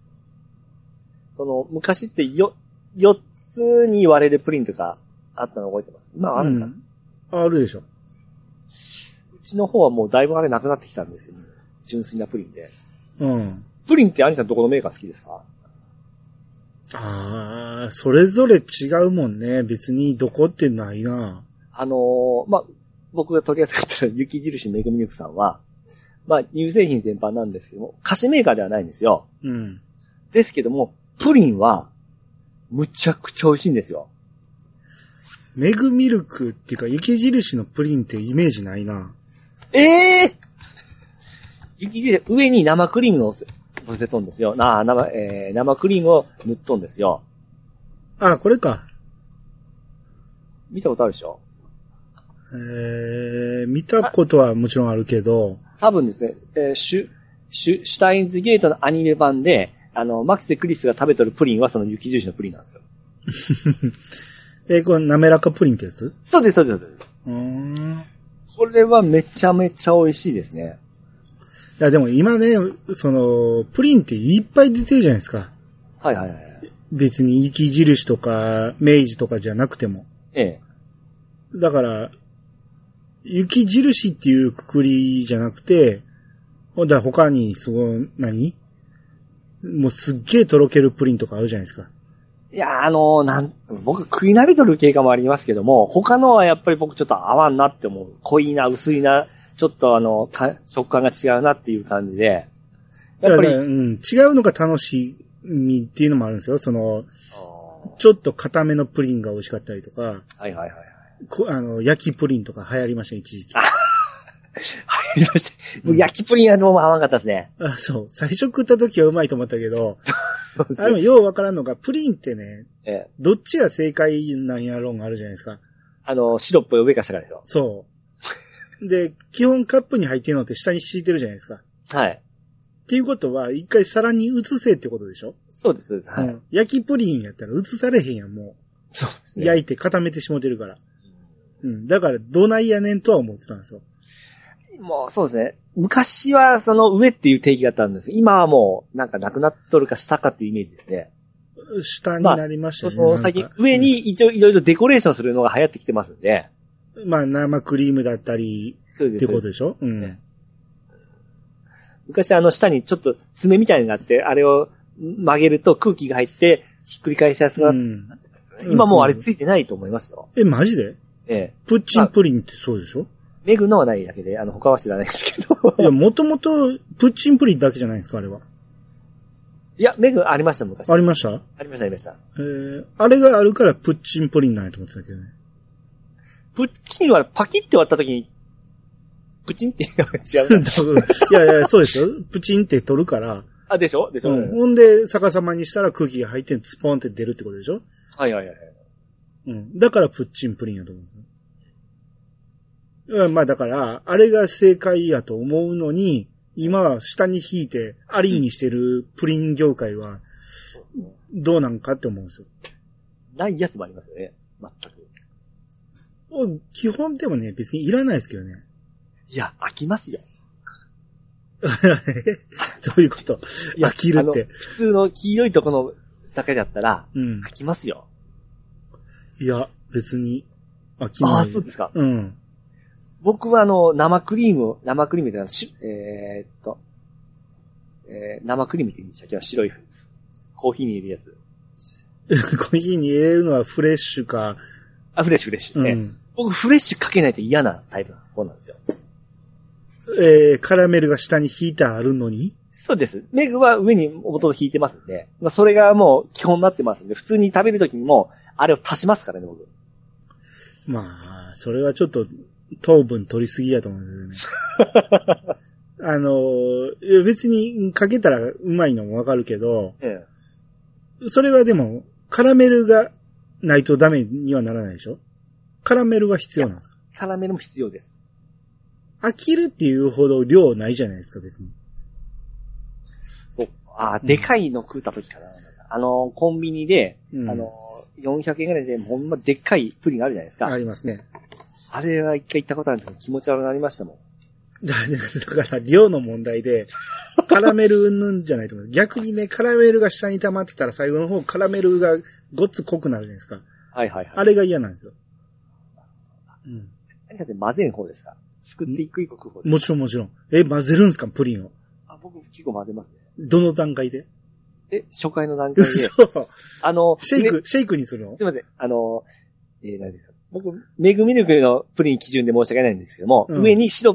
昔って4つに割れるプリンとかあったの覚えてます？あるかな？ あるでしょ。 うちの方はもうだいぶあれなくなってきたんですよね。純粋なプリンで。プリンって兄さんどこのメーカー好きですか？ それぞれ違うもんね。別にどこってないな。 僕が取り扱ったら雪印めぐみミルクさんは、乳製品全般なんですけども、菓子メーカーではないんですよ。ですけども、プリンは、むちゃくちゃ美味しいんですよ。 メグミルクっていうか、雪印のプリンってイメージないな。 雪印、上に生クリームを乗せとんですよ。生クリームを塗っとんですよ。 これか。 見たことあるでしょ？ 見たことはもちろんあるけど。 多分ですね、シュタインズゲートのアニメ版で、マキセ・クリスが食べとるプリンはその雪印のプリンなんですよ。 この滑らかプリンってやつ？ そうです、そうです、そうです。これはめちゃめちゃ美味しいですね。 いや、でも今ね、プリンっていっぱい出てるじゃないですか。 はいはいはい。 別に雪印とか、明治とかじゃなくても。 ええ。 だから、雪印っていうくくりじゃなくて、他に、もうすっげえとろけるプリンとかあるじゃないですか。 いや、僕食い慣れとる経過もありますけども、他のはやっぱり僕ちょっと合わんなって思う。濃いな、薄いな、ちょっと食感が違うなっていう感じで。やっぱり、違うのが楽しみっていうのもあるんですよ。ちょっと固めのプリンが美味しかったりとか。 はいはいはい。 焼きプリンとか流行りました、一時期。 流行りました。焼きプリンはどうも合わなかったですね。 そう。最初食った時はうまいと思ったけど、あれもようわからんのが、プリンってね、どっちが正解なんやろうがあるじゃないですか。 シロップを上か下からでしょ。 そう。で、基本カップに入ってるのって下に敷いてるじゃないですか。 はい。 っていうことは、一回皿に移せってことでしょ？ そうです。はい。 焼きプリンやったら移されへんやん、もう。 そうですね。 焼いて固めてしもてるから。だから、どないやねんとは思ってたんですよ。 もう、そうですね。昔はその上っていう定義だったんですけど、今はもう、なんかなくなっとるか下かっていうイメージですね。 下になりましたね。 最近上に一応いろいろデコレーションするのが流行ってきてますんで。 生クリームだったり、ってことでしょ？ 昔下にちょっと爪みたいになって、あれを曲げると空気が入って、ひっくり返しやすくなって、今もうあれついてないと思いますよ。 マジで？プッチンプリンってそうでしょ？ メグのはないだけで、他は知らないですけど。 いや、もともと、プッチンプリンだけじゃないですか、あれは。 いや、メグありました、昔。 ありました？ ありました。 あれがあるからプッチンプリンなんやと思ってたけどね。 プッチンはパキって割った時に、プチンって違う。 いや、そうですよ。プチンって取るから。 でしょ、 ほんで、逆さまにしたら空気が入ってスポンって出るってことでしょ？ はい。 だからプッチンプリンやと思うんですよ。だから、あれが正解やと思うのに、今は下に引いて、ありにしてるプリン業界は、どうなんかって思うんですよ。 ないやつもありますよね。全く。 基本でもね、別にいらないですけどね。 いや、飽きますよ。 どういうこと？飽きるって。 普通の黄色いとこのだけだったら、飽きますよ。 いや、別に飽きない。 そうですか。 僕は生クリームって生クリームって言うんでしたっけ？白いやつ。コーヒーに入れるやつ。 コーヒーに入れるのはフレッシュか。 フレッシュね。僕フレッシュかけないと嫌なタイプの方なんですよ。 カラメルが下に引いてあるのに？ そうです。メグは上にボトル引いてますんで、それがもう基本になってますんで、普通に食べるときにも、あれを足しますからね、僕。 それはちょっと、糖分取りすぎやと思うんですよね。別にかけたらうまいのもわかるけど、それはでも、カラメルがないとダメにはならないでしょ？カラメルは必要なんですか？ カラメルも必要です。 飽きるっていうほど量ないじゃないですか、別に。 そう。でかいの食った時かな。コンビニで、400円ぐらいで、ほんまでっかいプリンあるじゃないですか。 ありますね。 あれは一回行ったことあるんですけど、気持ち悪くなりましたもん。 だから、量の問題で、カラメルうんぬんじゃないと思う。逆にね、カラメルが下に溜まってたら最後の方、カラメルがごっつ濃くなるじゃないですか。 はい。 あれが嫌なんですよ。 何だって混ぜる方ですか？作っていく方ですか？ もちろん。混ぜるんですか、プリンを。 僕結構混ぜますね。 どの段階で？ 初回の段階で。 そう。シェイクにするの？ すいません。何ですか？僕、メグミルクのプリン基準で申し訳ないんですけども、上に白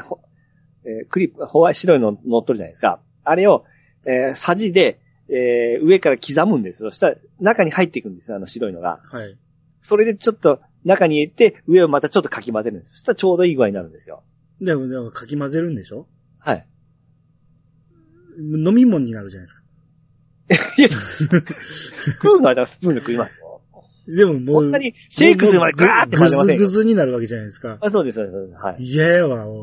いの乗っとるじゃないですか。あれを、さじで、上から刻むんですよ。そしたら中に入っていくんですよ、白いのが。 はい。 それでちょっと中に入れて、上をまたちょっとかき混ぜるんです。そしたらちょうどいい具合になるんですよ。 でもかき混ぜるんでしょ？ はい。 飲み物になるじゃないですか。 食うのはスプーンで食いますよ。 でももう。 こんなにシェイクするまでガーって混ぜませんよ。 ぐずぐずになるわけじゃないですか。 そうです。はい。 嫌やわ。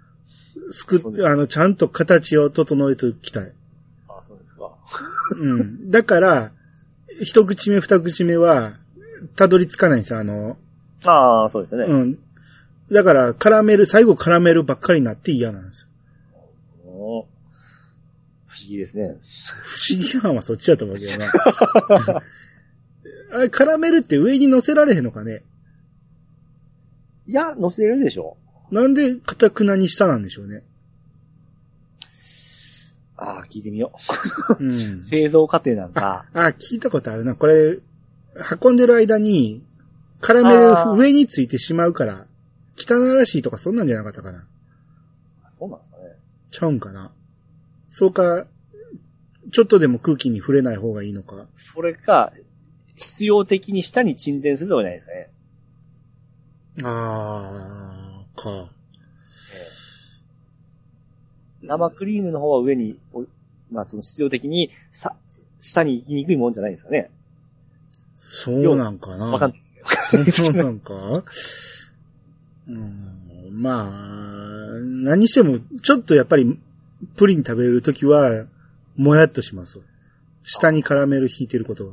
ちゃんと形を整えておきたい。 そうですか。 だから、一口目、二口目は、 たどり着かないんですよ、 ああ、そうですね。 うん。だから、最後カラメルばっかりになって嫌なんですよ。 不思議ですね。 不思議なのはそっちだと思うけどな。あれ、カラメルって上に乗せられへんのかね？ いや、乗せるでしょ。 なんで、かたくなに下なんでしょうね。 ああ、聞いてみよう。うん。 製造過程なんか。 聞いたことあるな。これ、運んでる間に、カラメル上についてしまうから、汚らしいとかそんなんじゃなかったかな。 そうなんですかね。 ちゃうんかな。そうか、ちょっとでも空気に触れない方がいいのか。 それか、必要的に下に沈殿するとかじゃないですかね。生クリームの方は上に、まあその必要的に下に行きにくいもんじゃないですかね。 そうなんかな。 わかんないですけど。そうなんかまあ、何にしても、ちょっとやっぱり、プリン食べるときは、もやっとします。下にカラメル引いてることは。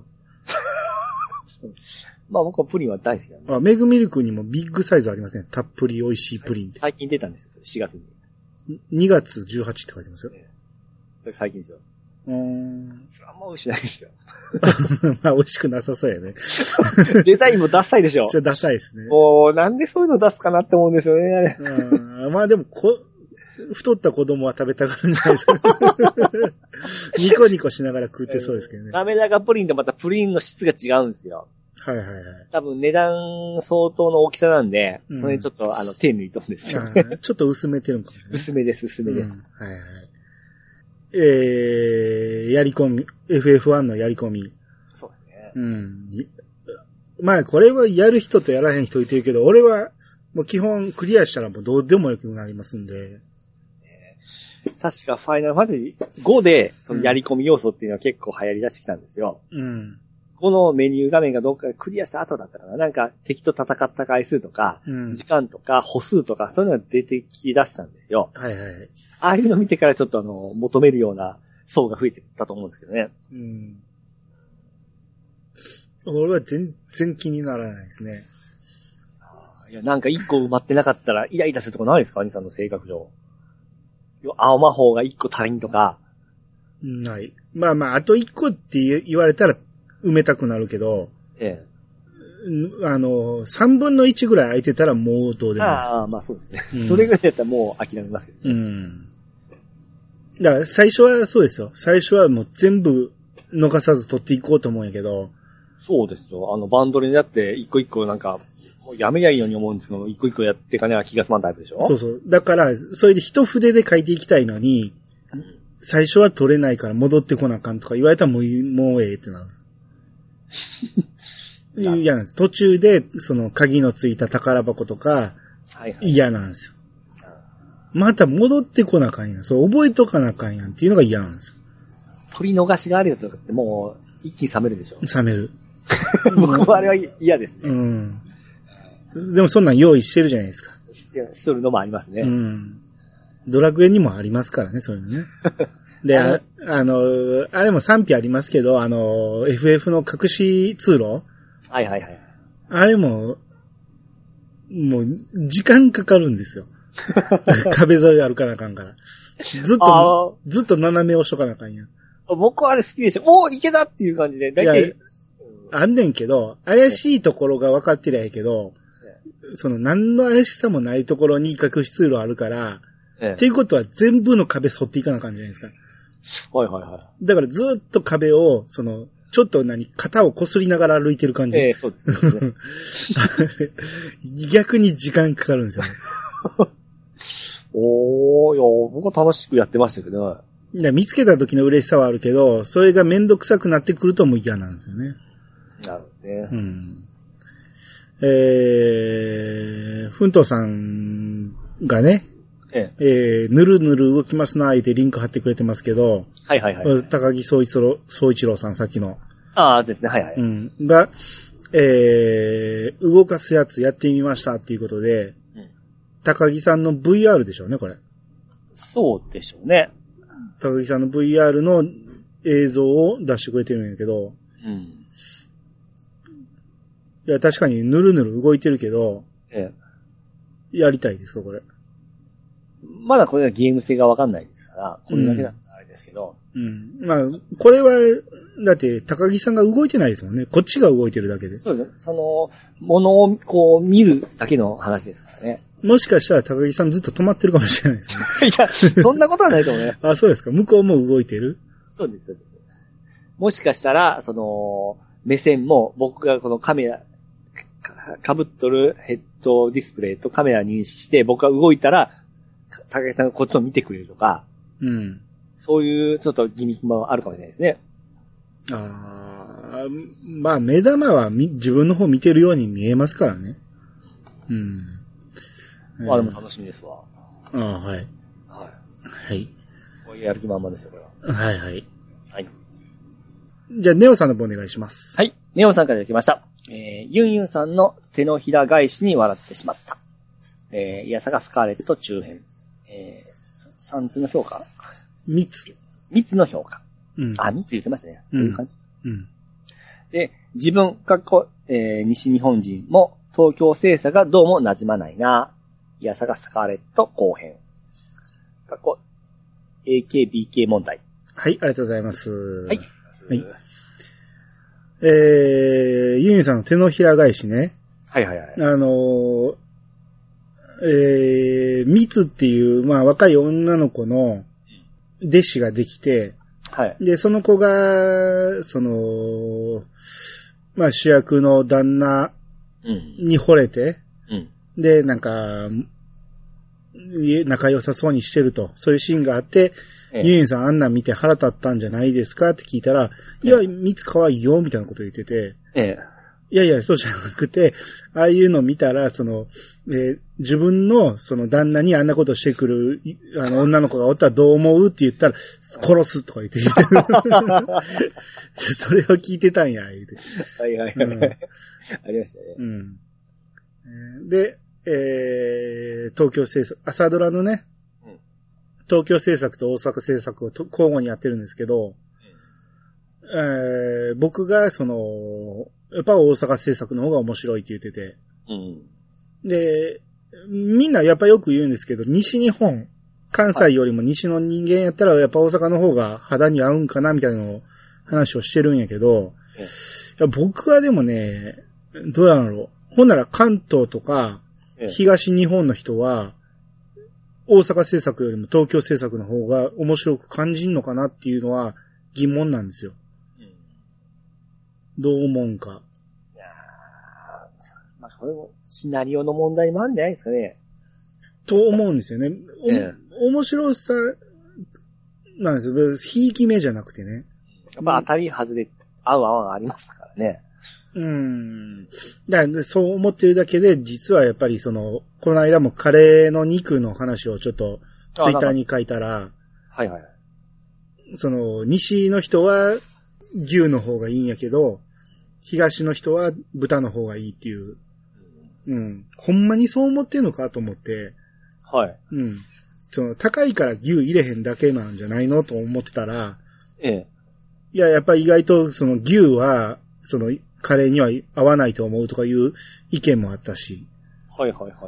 まあ僕はプリンは大好きなんで。 メグミルクにもビッグサイズありません。たっぷり美味しいプリンって。 最近出たんですよ、4月に。 2月18って書いてますよ。 それ最近ですよ。それあんま美味しくないですよ。 まあ美味しくなさそうやね。 デザインもダサいでしょ。 それダサいですね。 もう、なんでそういうの出すかなって思うんですよね、あれ。 まあでも太った子供は食べたがるんじゃないですか。ニコニコしながら食ってそうですけどね。 滑らかプリンとまたプリンの質が違うんですよ。 はいはいはい。 多分値段相当の大きさなんで、それちょっと手抜いとんですよね。 ちょっと薄めてるんかもね。 薄めです。はいはい。 やり込み、FF1 のやり込み。 そうですね。 まあこれはやる人とやらへん人いてるけど、俺はもう基本クリアしたらもうどうでもよくなりますんで。 確かファイナルファンタジー5で、そのやり込み要素っていうのは結構流行り出してきたんですよ。このメニュー画面がどっかでクリアした後だったかな。なんか敵と戦った回数とか、時間とか歩数とか、そういうのが出てき出したんですよ。はいはい。ああいうの見てからちょっと求めるような層が増えてったと思うんですけどね。 俺は全然気にならないですね。 いや、なんか一個埋まってなかったらイライラするとこないですか？兄さんの性格上。青魔法が一個足りんとか。 ない。まあまあ、あと一個って言われたら埋めたくなるけど、3分の1ぐらい空いてたらもうどうでもいい。 まあそうですね。それぐらいだったらもう諦めますよね。 だから最初はそうですよ。最初はもう全部逃さず取っていこうと思うんやけど。 そうですよ。バンドリにだって一個一個なんか、もうやめりゃいいように思うんですけど、一個一個やっていかねば気が済まんタイプでしょ？ そうそう。だから、それで一筆で書いていきたいのに、最初は取れないから戻ってこなあかんとか言われたらもうええってなるんです。嫌なんです。途中で、鍵のついた宝箱とか、嫌なんですよ。また戻ってこなあかんやん。そう、覚えとかなあかんやんっていうのが嫌なんですよ。 取り逃しがあるやつとかってもう、一気に冷めるでしょ？冷める。 僕はあれは嫌ですね。 でもそんなん用意してるじゃないですか。 しとるのもありますね。 ドラクエにもありますからね、そういうのね。で、あれも賛否ありますけど、FF の隠し通路？はいはいはい。あれも、もう、時間かかるんですよ。壁沿い歩かなあかんから。ずっと斜め押しとかなあかんやん。 僕はあれ好きでしょ。おー、いけたっていう感じで。だいたいあんねんけど、怪しいところが分かってりゃいいけど、何の怪しさもないところに隠し通路あるから、っていうことは全部の壁沿っていかなあかんじゃないですか。はいはいはい。だからずっと壁を、ちょっと肩を擦りながら歩いてる感じ。そうですね。逆に時間かかるんですよね。 いや、僕は楽しくやってましたけどね。見つけた時の嬉しさはあるけど、それがめんどくさくなってくるともう嫌なんですよね。 なるほどね。 ふんとうさんがね、ぬるぬる動きますな、言ってリンク貼ってくれてますけど、はいはいはい。高木総一郎さん、さっきの。 ですね、はいはい。 が、動かすやつやってみましたっていうことで、高木さんの VR でしょうね、これ。 そうでしょうね。 高木さんの VR の映像を出してくれてるんやけど、 いや、確かにぬるぬる動いてるけど、やりたいですか、これ。 まだこれはゲーム性がわかんないですから、これだけだったらあれですけど。 まあ、これは、だって、高木さんが動いてないですもんね。こっちが動いてるだけで。 そうです。ものをこう見るだけの話ですからね。 もしかしたら高木さんずっと止まってるかもしれないですね。 いや、そんなことはないと思うね。 あ、そうですか。向こうも動いてる？ そうです、そうです。もしかしたら、目線も僕がこのカメラ、被っとるヘッドディスプレイとカメラ認識して僕が動いたら、高木さんがこっちを見てくれるとか、そういうちょっとギミックもあるかもしれないですね。 まあ目玉は自分の方見てるように見えますからね。 まあでも楽しみですわ。 はい。はい。はい。 こういうやる気満々ですよ、これは。 はいはい。 はい。 じゃあ、ネオさんの方お願いします。 はい。ネオさんからいただきました。ユンユンさんの手のひら返しに笑ってしまった。イヤサがスカーレット中編。3つの評価 ?3 つ。3つの評価。3つ言ってましたね。こういう感じ。で、自分、西日本人も東京精査がどうも馴染まないな。イヤサがスカーレット後編。AKBK 問題。 はい、ありがとうございます。 はい。はい。 ユンユンさんの手のひら返しね。 はいはいはい。 ミツっていう、まあ若い女の子の弟子ができて、 はい。 で、その子が、まあ主役の旦那に惚れて、で、なんか、仲良さそうにしてると、そういうシーンがあって、ユンユンさんあんなん見て腹立ったんじゃないですかって聞いたら、いや、ミツ可愛いよ、みたいなこと言ってて、いやいや、そうじゃなくて、ああいうの見たら、自分の、旦那にあんなことしてくる、女の子がおったらどう思うって言ったら、殺すとか言ってそれを聞いてたんや、言うて。 はいはいはい。ありましたね。 で、東京制作、朝ドラのね、東京制作と大阪制作を交互にやってるんですけど、僕がやっぱ大阪制作の方が面白いって言ってて、で、みんなやっぱよく言うんですけど、西日本、関西よりも西の人間やったらやっぱ大阪の方が肌に合うんかなみたいなのを話をしてるんやけど、いや僕はでもね、どうやろう。ほんなら関東とか、東日本の人は、大阪制作よりも東京制作の方が面白く感じんのかなっていうのは疑問なんですよ。どう思うんか。 いやー、まあ、これもシナリオの問題もあるんじゃないですかね。 と思うんですよね。面白さなんですよ。ひいき目じゃなくてね。 やっぱ当たり外れ、合う合わんありますからね。 だからそう思ってるだけで、実はやっぱりこの間もカレーの肉の話をちょっとツイッターに書いたら、 はいはい。 西の人は牛の方がいいんやけど、東の人は豚の方がいいっていう。ほんまにそう思ってんのかと思って。 はい。 高いから牛入れへんだけなんじゃないのと思ってたら、 いや、やっぱり意外と牛は、カレーには合わないと思うとかいう意見もあったし。 はいはいはいはい。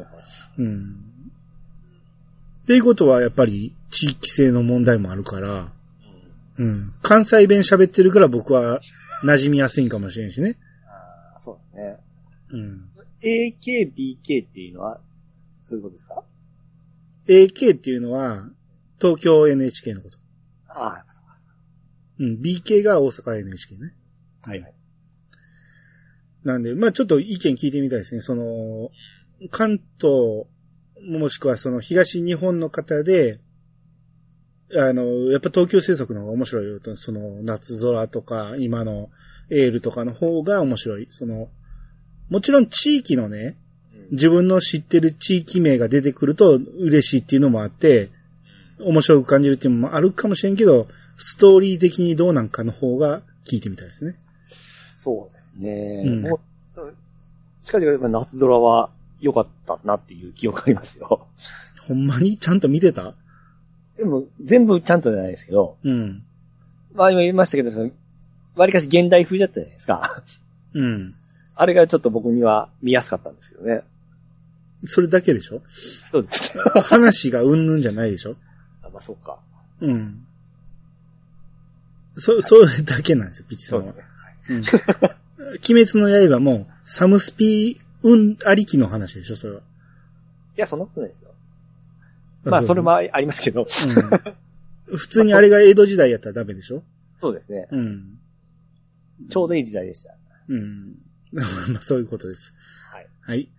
っていうことはやっぱり地域性の問題もあるから、関西弁喋ってるから僕は馴染みやすいんかもしれんしね。 そうですね。AKBK っていうのは、そういうことですか？ AK っていうのは、東京 NHK のこと。 ああ、そうです。 BK が大阪 NHK ね。 はいはい。 なんで、まあちょっと意見聞いてみたいですね。関東、もしくは東日本の方で、やっぱ東京制作の方が面白いよと、夏空とか、今のエールとかの方が面白い。もちろん地域のね、自分の知ってる地域名が出てくると嬉しいっていうのもあって、面白く感じるっていうのもあるかもしれんけど、ストーリー的にどうなんかの方が聞いてみたいですね。 そうですね。しかし、夏空は良かったなっていう記憶がありますよ。 ほんまにちゃんと見てた？ でも、全部ちゃんとじゃないですけど。まあ今言いましたけど、割かし現代風だったじゃないですか。 あれがちょっと僕には見やすかったんですけどね。 それだけでしょ？ そうです。 話がうんぬんじゃないでしょ？ あ、まあそうか。 うん。それだけなんですよ、ピチさんは。うん。鬼滅の刃も、サムスピありきの話でしょ、それは。 いや、そんなことないですよ。まあ、それもありますけど。 うん。普通にあれが江戸時代やったらダメでしょ？ そうですね。 うん。 ちょうどいい時代でした。 うん。まあ、そういうことです。 はい。 はい。